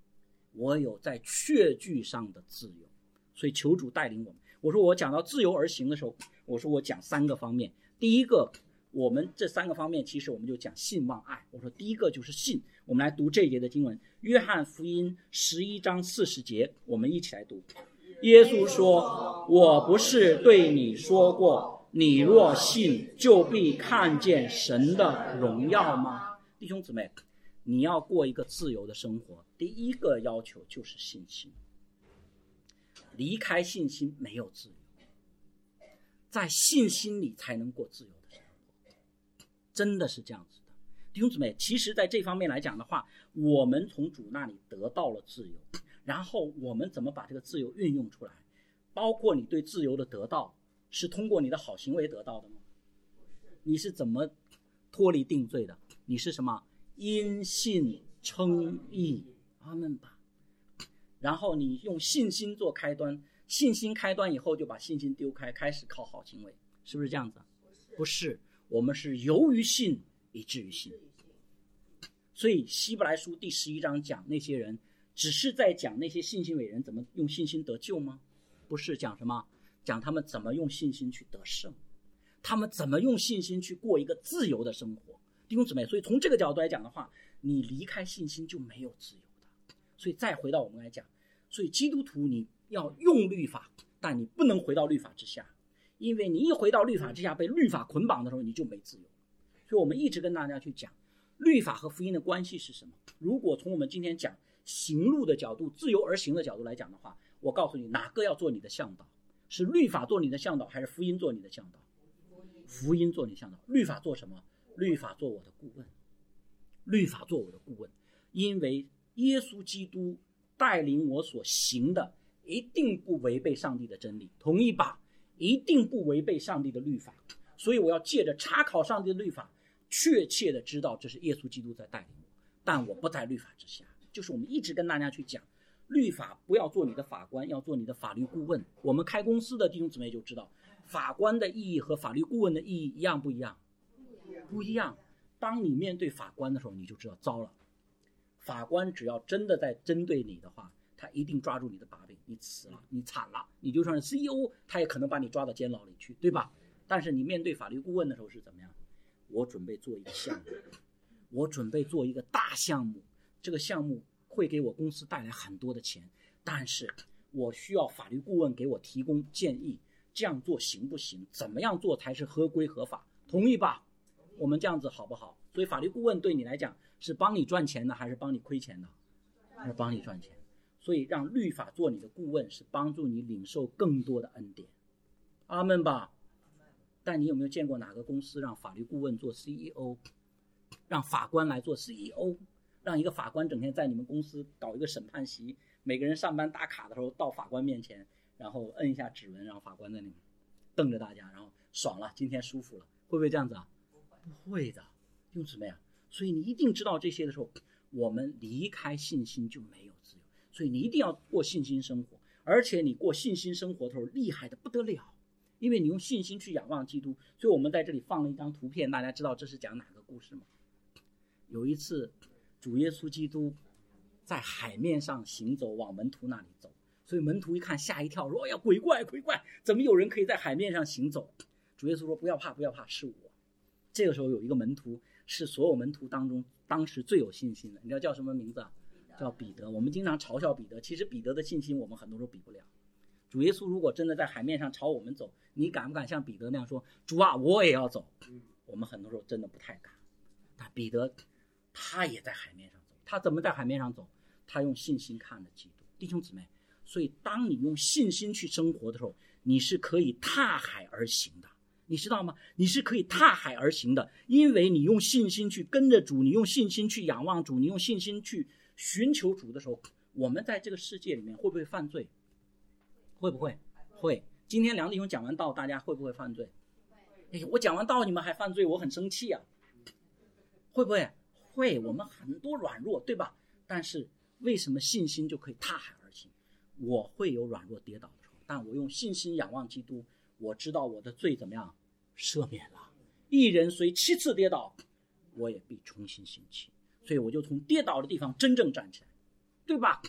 我有在确据上的自由。所以求主带领我们。我说我讲到自由而行的时候，我说我讲三个方面。第一个，我们这三个方面其实我们就讲信望爱。我说第一个就是信。我们来读这一节的经文，约翰福音十一章四十节，我们一起来读。耶稣说，我不是对你说过，你若信就必看见神的荣耀吗？弟兄姊妹，你要过一个自由的生活，第一个要求就是信心。离开信心没有自由，在信心里才能过自由的生活，真的是这样子的。弟兄姊妹，其实在这方面来讲的话，我们从主那里得到了自由，然后我们怎么把这个自由运用出来，包括你对自由的得到是通过你的好行为得到的吗？你是怎么脱离定罪的？你是什么？因信称义，阿们吧。然后你用信心做开端，信心开端以后就把信心丢开，开始靠好行为，是不是这样子？不是，我们是由于信以至于信。所以希伯来书第十一章讲那些人只是在讲那些信心伟人怎么用信心得救吗？不是，讲什么？讲他们怎么用信心去得胜，他们怎么用信心去过一个自由的生活。弟兄姊妹，所以从这个角度来讲的话，你离开信心就没有自由的。所以再回到我们来讲，所以基督徒你要用律法，但你不能回到律法之下，因为你一回到律法之下被律法捆绑的时候，你就没自由。所以我们一直跟大家去讲律法和福音的关系是什么。如果从我们今天讲行路的角度，自由而行的角度来讲的话，我告诉你哪个要做你的向导，是律法做你的向导，还是福音做你的向导？福音做你的向导。律法做什么？律法做我的顾问，律法做我的顾问，因为耶稣基督带领我所行的一定不违背上帝的真理，同意吧？一定不违背上帝的律法。所以我要借着查考上帝的律法，确切的知道这是耶稣基督在带领我，但我不在律法之下。就是我们一直跟大家去讲，律法不要做你的法官，要做你的法律顾问。我们开公司的弟兄姊妹就知道，法官的意义和法律顾问的意义一样不一样？不一样。当你面对法官的时候，你就知道糟了。法官只要真的在针对你的话，他一定抓住你的把柄，你死了，你惨了，你就算是 C E O， 他也可能把你抓到监牢里去，对吧？但是你面对法律顾问的时候是怎么样？我准备做一个项目，我准备做一个大项目，这个项目会给我公司带来很多的钱，但是我需要法律顾问给我提供建议，这样做行不行？怎么样做才是合规合法？同意吧？我们这样子好不好？所以法律顾问对你来讲是帮你赚钱的，还是帮你亏钱的？还是帮你赚钱。所以让律法做你的顾问，是帮助你领受更多的恩典。阿们吧。但你有没有见过哪个公司让法律顾问做 C E O， 让法官来做 C E O， 让一个法官整天在你们公司搞一个审判席，每个人上班打卡的时候到法官面前，然后摁一下指纹，然后法官在那里瞪着大家，然后爽了，今天舒服了，会不会这样子啊？不会的，用什么呀？所以你一定知道这些的时候，我们离开信心就没有自由。所以你一定要过信心生活，而且你过信心生活的时候厉害的不得了，因为你用信心去仰望基督。所以我们在这里放了一张图片，大家知道这是讲哪个故事吗？有一次主耶稣基督在海面上行走，往门徒那里走，所以门徒一看吓一跳，说：“哎呀，鬼怪鬼怪，怎么有人可以在海面上行走？”主耶稣说：“不要怕不要怕，是我。”这个时候有一个门徒是所有门徒当中当时最有信心的，你知道叫什么名字啊？叫彼得。我们经常嘲笑彼得，其实彼得的信心我们很多时候比不了。主耶稣如果真的在海面上朝我们走，你敢不敢像彼得那样说：“主啊，我也要走？”我们很多时候真的不太敢。但彼得他也在海面上走，他怎么在海面上走？他用信心看着基督。弟兄姊妹，所以当你用信心去生活的时候，你是可以踏海而行的，你知道吗？你是可以踏海而行的，因为你用信心去跟着主，你用信心去仰望主，你用信心去寻求主的时候，我们在这个世界里面会不会犯罪？会不会？会。今天梁弟兄讲完道，大家会不会犯罪？哎，我讲完道你们还犯罪，我很生气啊。会不会？会。我们很多软弱，对吧？但是为什么信心就可以踏海而行？我会有软弱跌倒的时候，但我用信心仰望基督，我知道我的罪怎么样赦免了。一人虽七次跌倒，我也必重新兴起。所以我就从跌倒的地方真正站起来，对吧？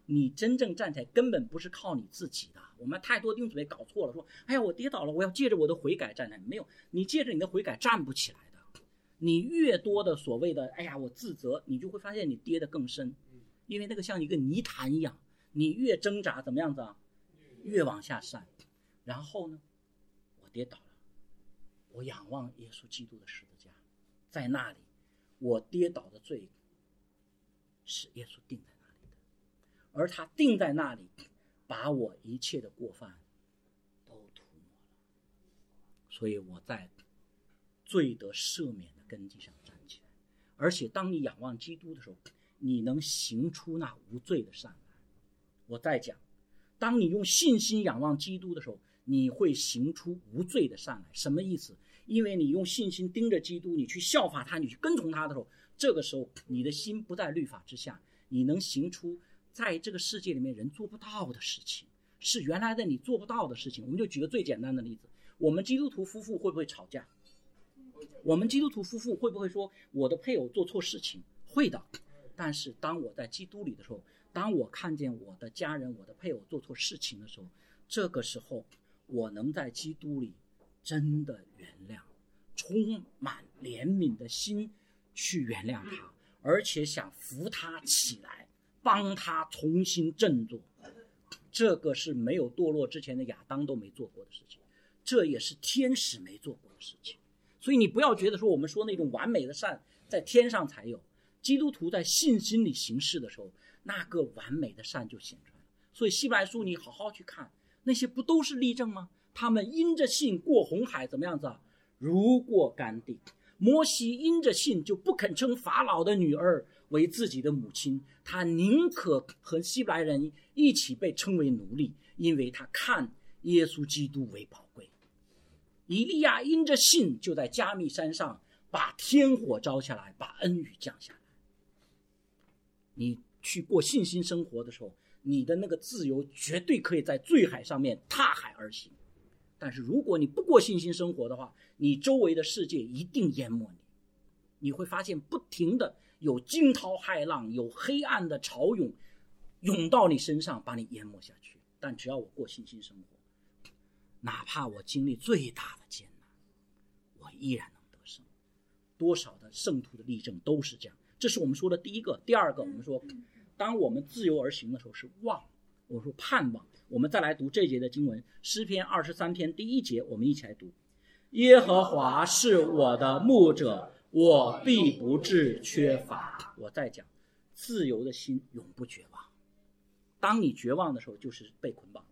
你真正站起来根本不是靠你自己的。我们太多弟兄姊妹搞错了，说哎呀我跌倒了，我要借着我的悔改站起来。没有，你借着你的悔改站不起来的。你越多的所谓的哎呀我自责，你就会发现你跌得更深，因为那个像一个泥潭一样，你越挣扎怎么样子啊，越往下散。然后呢，我跌倒了，我仰望耶稣基督的十字架，在那里我跌倒的罪是耶稣定在那里的，而他定在那里，把我一切的过犯都涂抹了。所以我在罪得赦免的根基上站起来，而且当你仰望基督的时候，你能行出那无罪的善来。我再讲，当你用信心仰望基督的时候，你会行出无罪的善来。什么意思？因为你用信心盯着基督，你去效法他，你去跟从他的时候，这个时候你的心不在律法之下，你能行出在这个世界里面人做不到的事情，是原来的你做不到的事情。我们就举个最简单的例子，我们基督徒夫妇会不会吵架？我们基督徒夫妇会不会说我的配偶做错事情？会的。但是当我在基督里的时候，当我看见我的家人我的配偶做错事情的时候，这个时候我能在基督里真的原谅，充满怜悯的心去原谅他，而且想扶他起来，帮他重新振作。这个是没有堕落之前的亚当都没做过的事情，这也是天使没做过的事情。所以你不要觉得说我们说那种完美的善在天上才有，基督徒在信心里行事的时候，那个完美的善就显出来了。所以希伯来书你好好去看，那些不都是例证吗？他们因着信过红海，怎么样子啊？如过干地。摩西因着信就不肯称法老的女儿为自己的母亲，他宁可和希伯来人一起被称为奴隶，因为他看耶稣基督为宝贵。以利亚因着信就在加密山上把天火招下来，把恩雨降下来。你去过信心生活的时候，你的那个自由绝对可以在罪海上面踏海而行。但是如果你不过信心生活的话，你周围的世界一定淹没你。你会发现不停的有惊涛骇浪，有黑暗的潮涌涌到你身上，把你淹没下去。但只要我过信心生活，哪怕我经历最大的艰难，我依然能得胜。多少的圣徒的例证都是这样。这是我们说的第一个。第二个，我们说当我们自由而行的时候是望，我说盼望。我们再来读这节的经文，诗篇二十三篇第一节，我们一起来读。耶和华是我的牧者，我必不致缺乏。我再讲，自由的心永不绝望。当你绝望的时候，就是被捆绑了。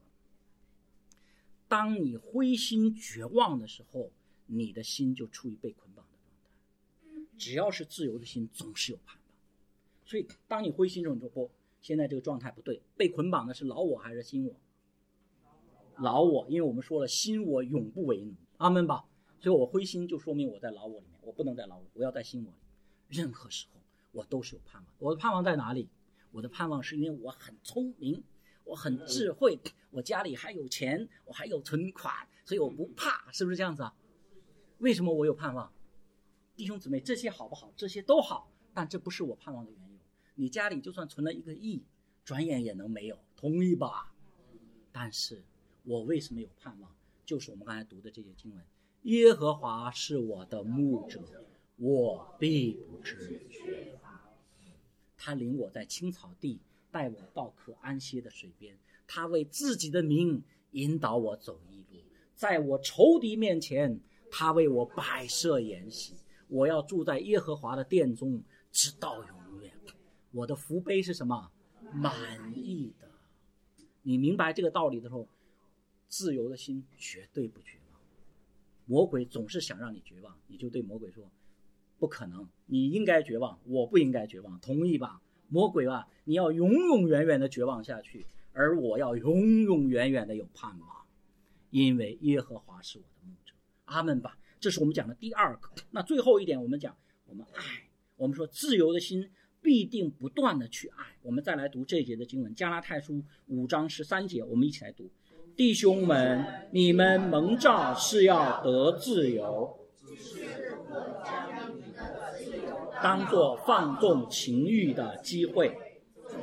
当你灰心绝望的时候，你的心就处于被捆绑的状态。只要是自由的心，总是有盼望。所以当你灰心的时候，你说不，现在这个状态不对，被捆绑的是老我还是新我？老我，因为我们说了新我永不为奴，阿们吧。所以我灰心就说明我在老我里面，我不能在老我，我要在新我里。任何时候我都是有盼望。我的盼望在哪里？我的盼望是因为我很聪明，我很智慧，我家里还有钱，我还有存款，所以我不怕，是不是这样子啊？为什么我有盼望？弟兄姊妹，这些好不好？这些都好，但这不是我盼望的缘由。你家里就算存了一个亿，转眼也能没有，同意吧？但是我为什么有盼望？就是我们刚才读的这些经文，耶和华是我的牧者，我必不致缺乏。他领我在青草地，带我到可安歇的水边，他为自己的名引导我走义路，在我仇敌面前，他为我摆设筵席。我要住在耶和华的殿中，直到永远。我的福杯是什么？满意的。你明白这个道理的时候，自由的心绝对不绝望。魔鬼总是想让你绝望，你就对魔鬼说，不可能，你应该绝望，我不应该绝望，同意吧？魔鬼啊，你要永永远远的绝望下去，而我要永永远远的有盼望，因为耶和华是我的牧者。阿们吧。这是我们讲的第二个。那最后一点，我们讲我们爱，我们说自由的心必定不断的去爱。我们再来读这一节的经文，加拉太书五章十三节，我们一起来读。弟兄们，你们蒙召是要得自由，当作放纵情欲的机会，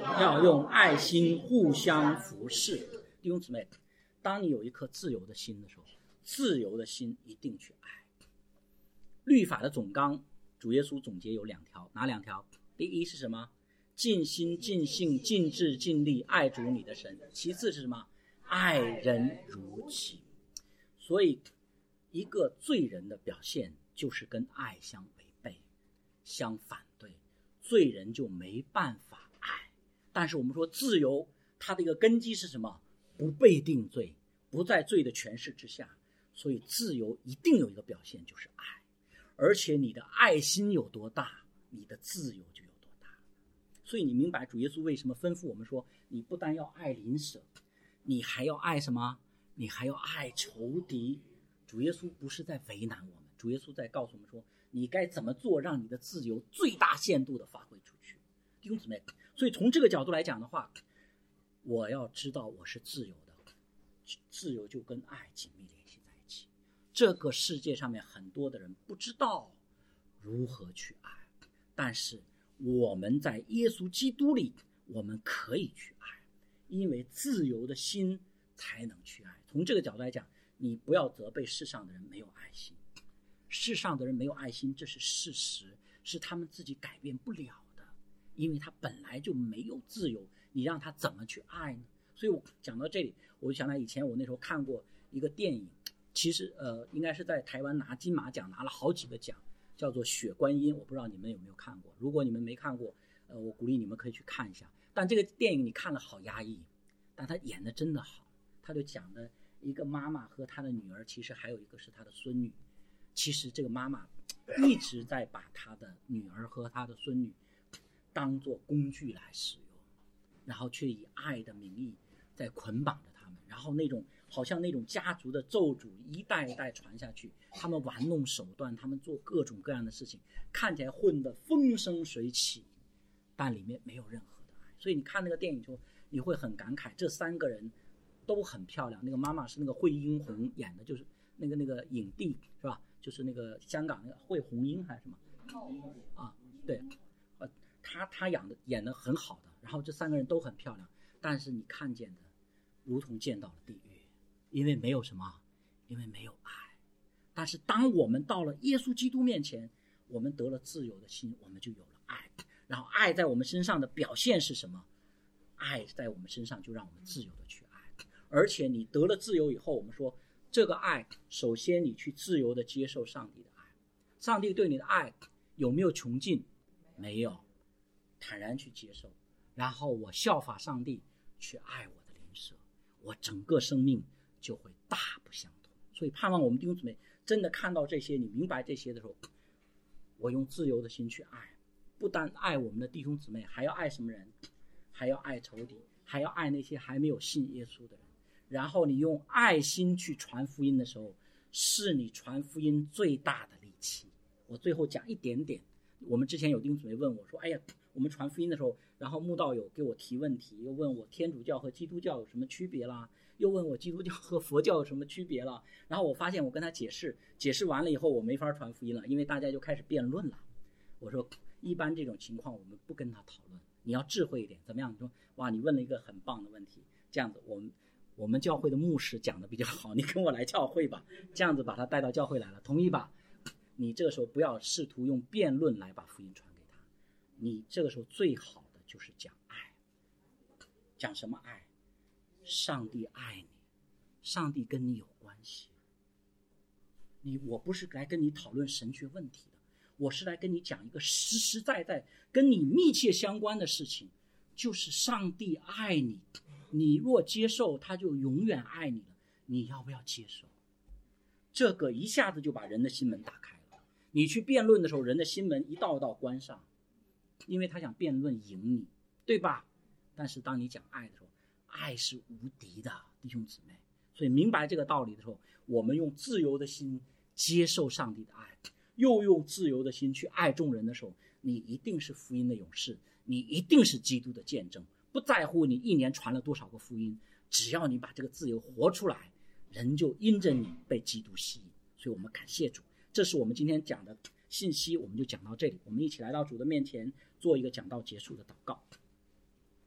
要用爱心互相服侍。弟兄姊妹，当你有一颗自由的心的时候，自由的心一定去爱。律法的总纲，主耶稣总结有两条，哪两条？第一是什么？尽心尽性尽智尽力爱主你的神。其次是什么？爱人如己。所以一个罪人的表现就是跟爱相违背，相反对，罪人就没办法爱。但是我们说自由，它的一个根基是什么？不被定罪，不在罪的权势之下。所以自由一定有一个表现，就是爱。而且你的爱心有多大，你的自由就有多大。所以你明白主耶稣为什么吩咐我们说，你不但要爱邻舍，你还要爱什么？你还要爱仇敌。主耶稣不是在为难我们，主耶稣在告诉我们说，你该怎么做，让你的自由最大限度的发挥出去。弟兄姊妹，所以从这个角度来讲的话，我要知道我是自由的，自由就跟爱紧密联系在一起。这个世界上面很多的人不知道如何去爱，但是我们在耶稣基督里，我们可以去爱，因为自由的心才能去爱。从这个角度来讲，你不要责备世上的人没有爱心，世上的人没有爱心，这是事实，是他们自己改变不了的，因为他本来就没有自由，你让他怎么去爱呢？所以我讲到这里，我就想到以前我那时候看过一个电影，其实呃，应该是在台湾拿金马奖，拿了好几个奖，叫做《血观音》，我不知道你们有没有看过。如果你们没看过，呃，我鼓励你们可以去看一下。但这个电影你看了好压抑，但他演的真的好。他就讲了一个妈妈和她的女儿，其实还有一个是她的孙女。其实这个妈妈一直在把她的女儿和她的孙女当作工具来使用，然后却以爱的名义在捆绑着他们，然后那种好像那种家族的咒诅一代一代传下去，他们玩弄手段，他们做各种各样的事情，看起来混得风生水起，但里面没有任何的爱。所以你看那个电影之后，你会很感慨，这三个人都很漂亮。那个妈妈是那个惠英红演的，就是那个那个影帝是吧？就是那个香港那个惠红英还是什么啊？对，呃，她她演的演的很好的。然后这三个人都很漂亮，但是你看见的如同见到了地狱，因为没有什么，因为没有爱。但是当我们到了耶稣基督面前，我们得了自由的心，我们就有了爱。然后爱在我们身上的表现是什么？爱在我们身上就让我们自由的去爱。而且你得了自由以后，我们说这个爱，首先你去自由的接受上帝的爱。上帝对你的爱有没有穷尽？没有，坦然去接受。然后我效法上帝去爱我的邻舍，我整个生命就会大不相同。所以盼望我们弟兄姊妹真的看到这些，你明白这些的时候，我用自由的心去爱，不单爱我们的弟兄姊妹，还要爱什么人？还要爱仇敌，还要爱那些还没有信耶稣的人。然后你用爱心去传福音的时候，是你传福音最大的利器。我最后讲一点点，我们之前有弟兄姊妹问我说，哎呀，我们传福音的时候，然后慕道友给我提问题，又问我天主教和基督教有什么区别啦，又问我基督教和佛教有什么区别啦。然后我发现我跟他解释解释完了以后，我没法传福音了，因为大家就开始辩论了。我说一般这种情况我们不跟他讨论，你要智慧一点。怎么样？你说哇，你问了一个很棒的问题，这样子我们我们教会的牧师讲的比较好，你跟我来教会吧，这样子把他带到教会来了，同意吧？你这个时候不要试图用辩论来把福音传给他，你这个时候最好的就是讲爱。讲什么爱？上帝爱你，上帝跟你有关系。你我不是来跟你讨论神学问题的，我是来跟你讲一个实实在在跟你密切相关的事情，就是上帝爱你，你若接受，他就永远爱你了。你要不要接受？这个一下子就把人的心门打开了。你去辩论的时候，人的心门一道一道关上，因为他想辩论赢你，对吧？但是当你讲爱的时候，爱是无敌的，弟兄姊妹。所以明白这个道理的时候，我们用自由的心接受上帝的爱，又用自由的心去爱众人的时候，你一定是福音的勇士，你一定是基督的见证。不在乎你一年传了多少个福音，只要你把这个自由活出来，人就因着你被基督吸引。所以我们感谢主，这是我们今天讲的信息，我们就讲到这里。我们一起来到主的面前，做一个讲道结束的祷告。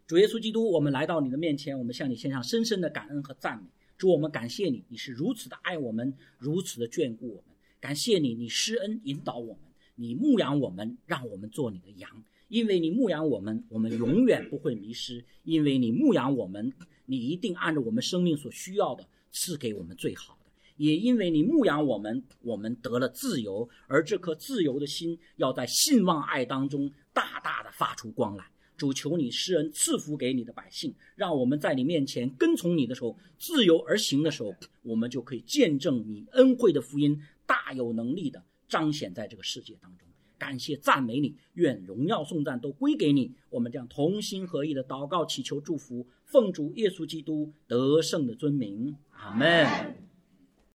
主耶稣基督，我们来到你的面前，我们向你献上深深的感恩和赞美。主，我们感谢你，你是如此的爱我们，如此的眷顾我们。感谢你，你施恩引导我们，你牧养我们，让我们做你的羊。因为你牧养我们，我们永远不会迷失。因为你牧养我们，你一定按照我们生命所需要的赐给我们最好的。也因为你牧养我们，我们得了自由，而这颗自由的心要在信望爱当中大大的发出光来。主，求你施恩赐福给你的百姓，让我们在你面前跟从你的时候，自由而行的时候，我们就可以见证你恩惠的福音大有能力的彰显在这个世界当中。感谢赞美你，愿荣耀颂赞都归给你。我们将同心合意的祷告祈求祝福，奉主耶稣基督得胜的尊名，阿们。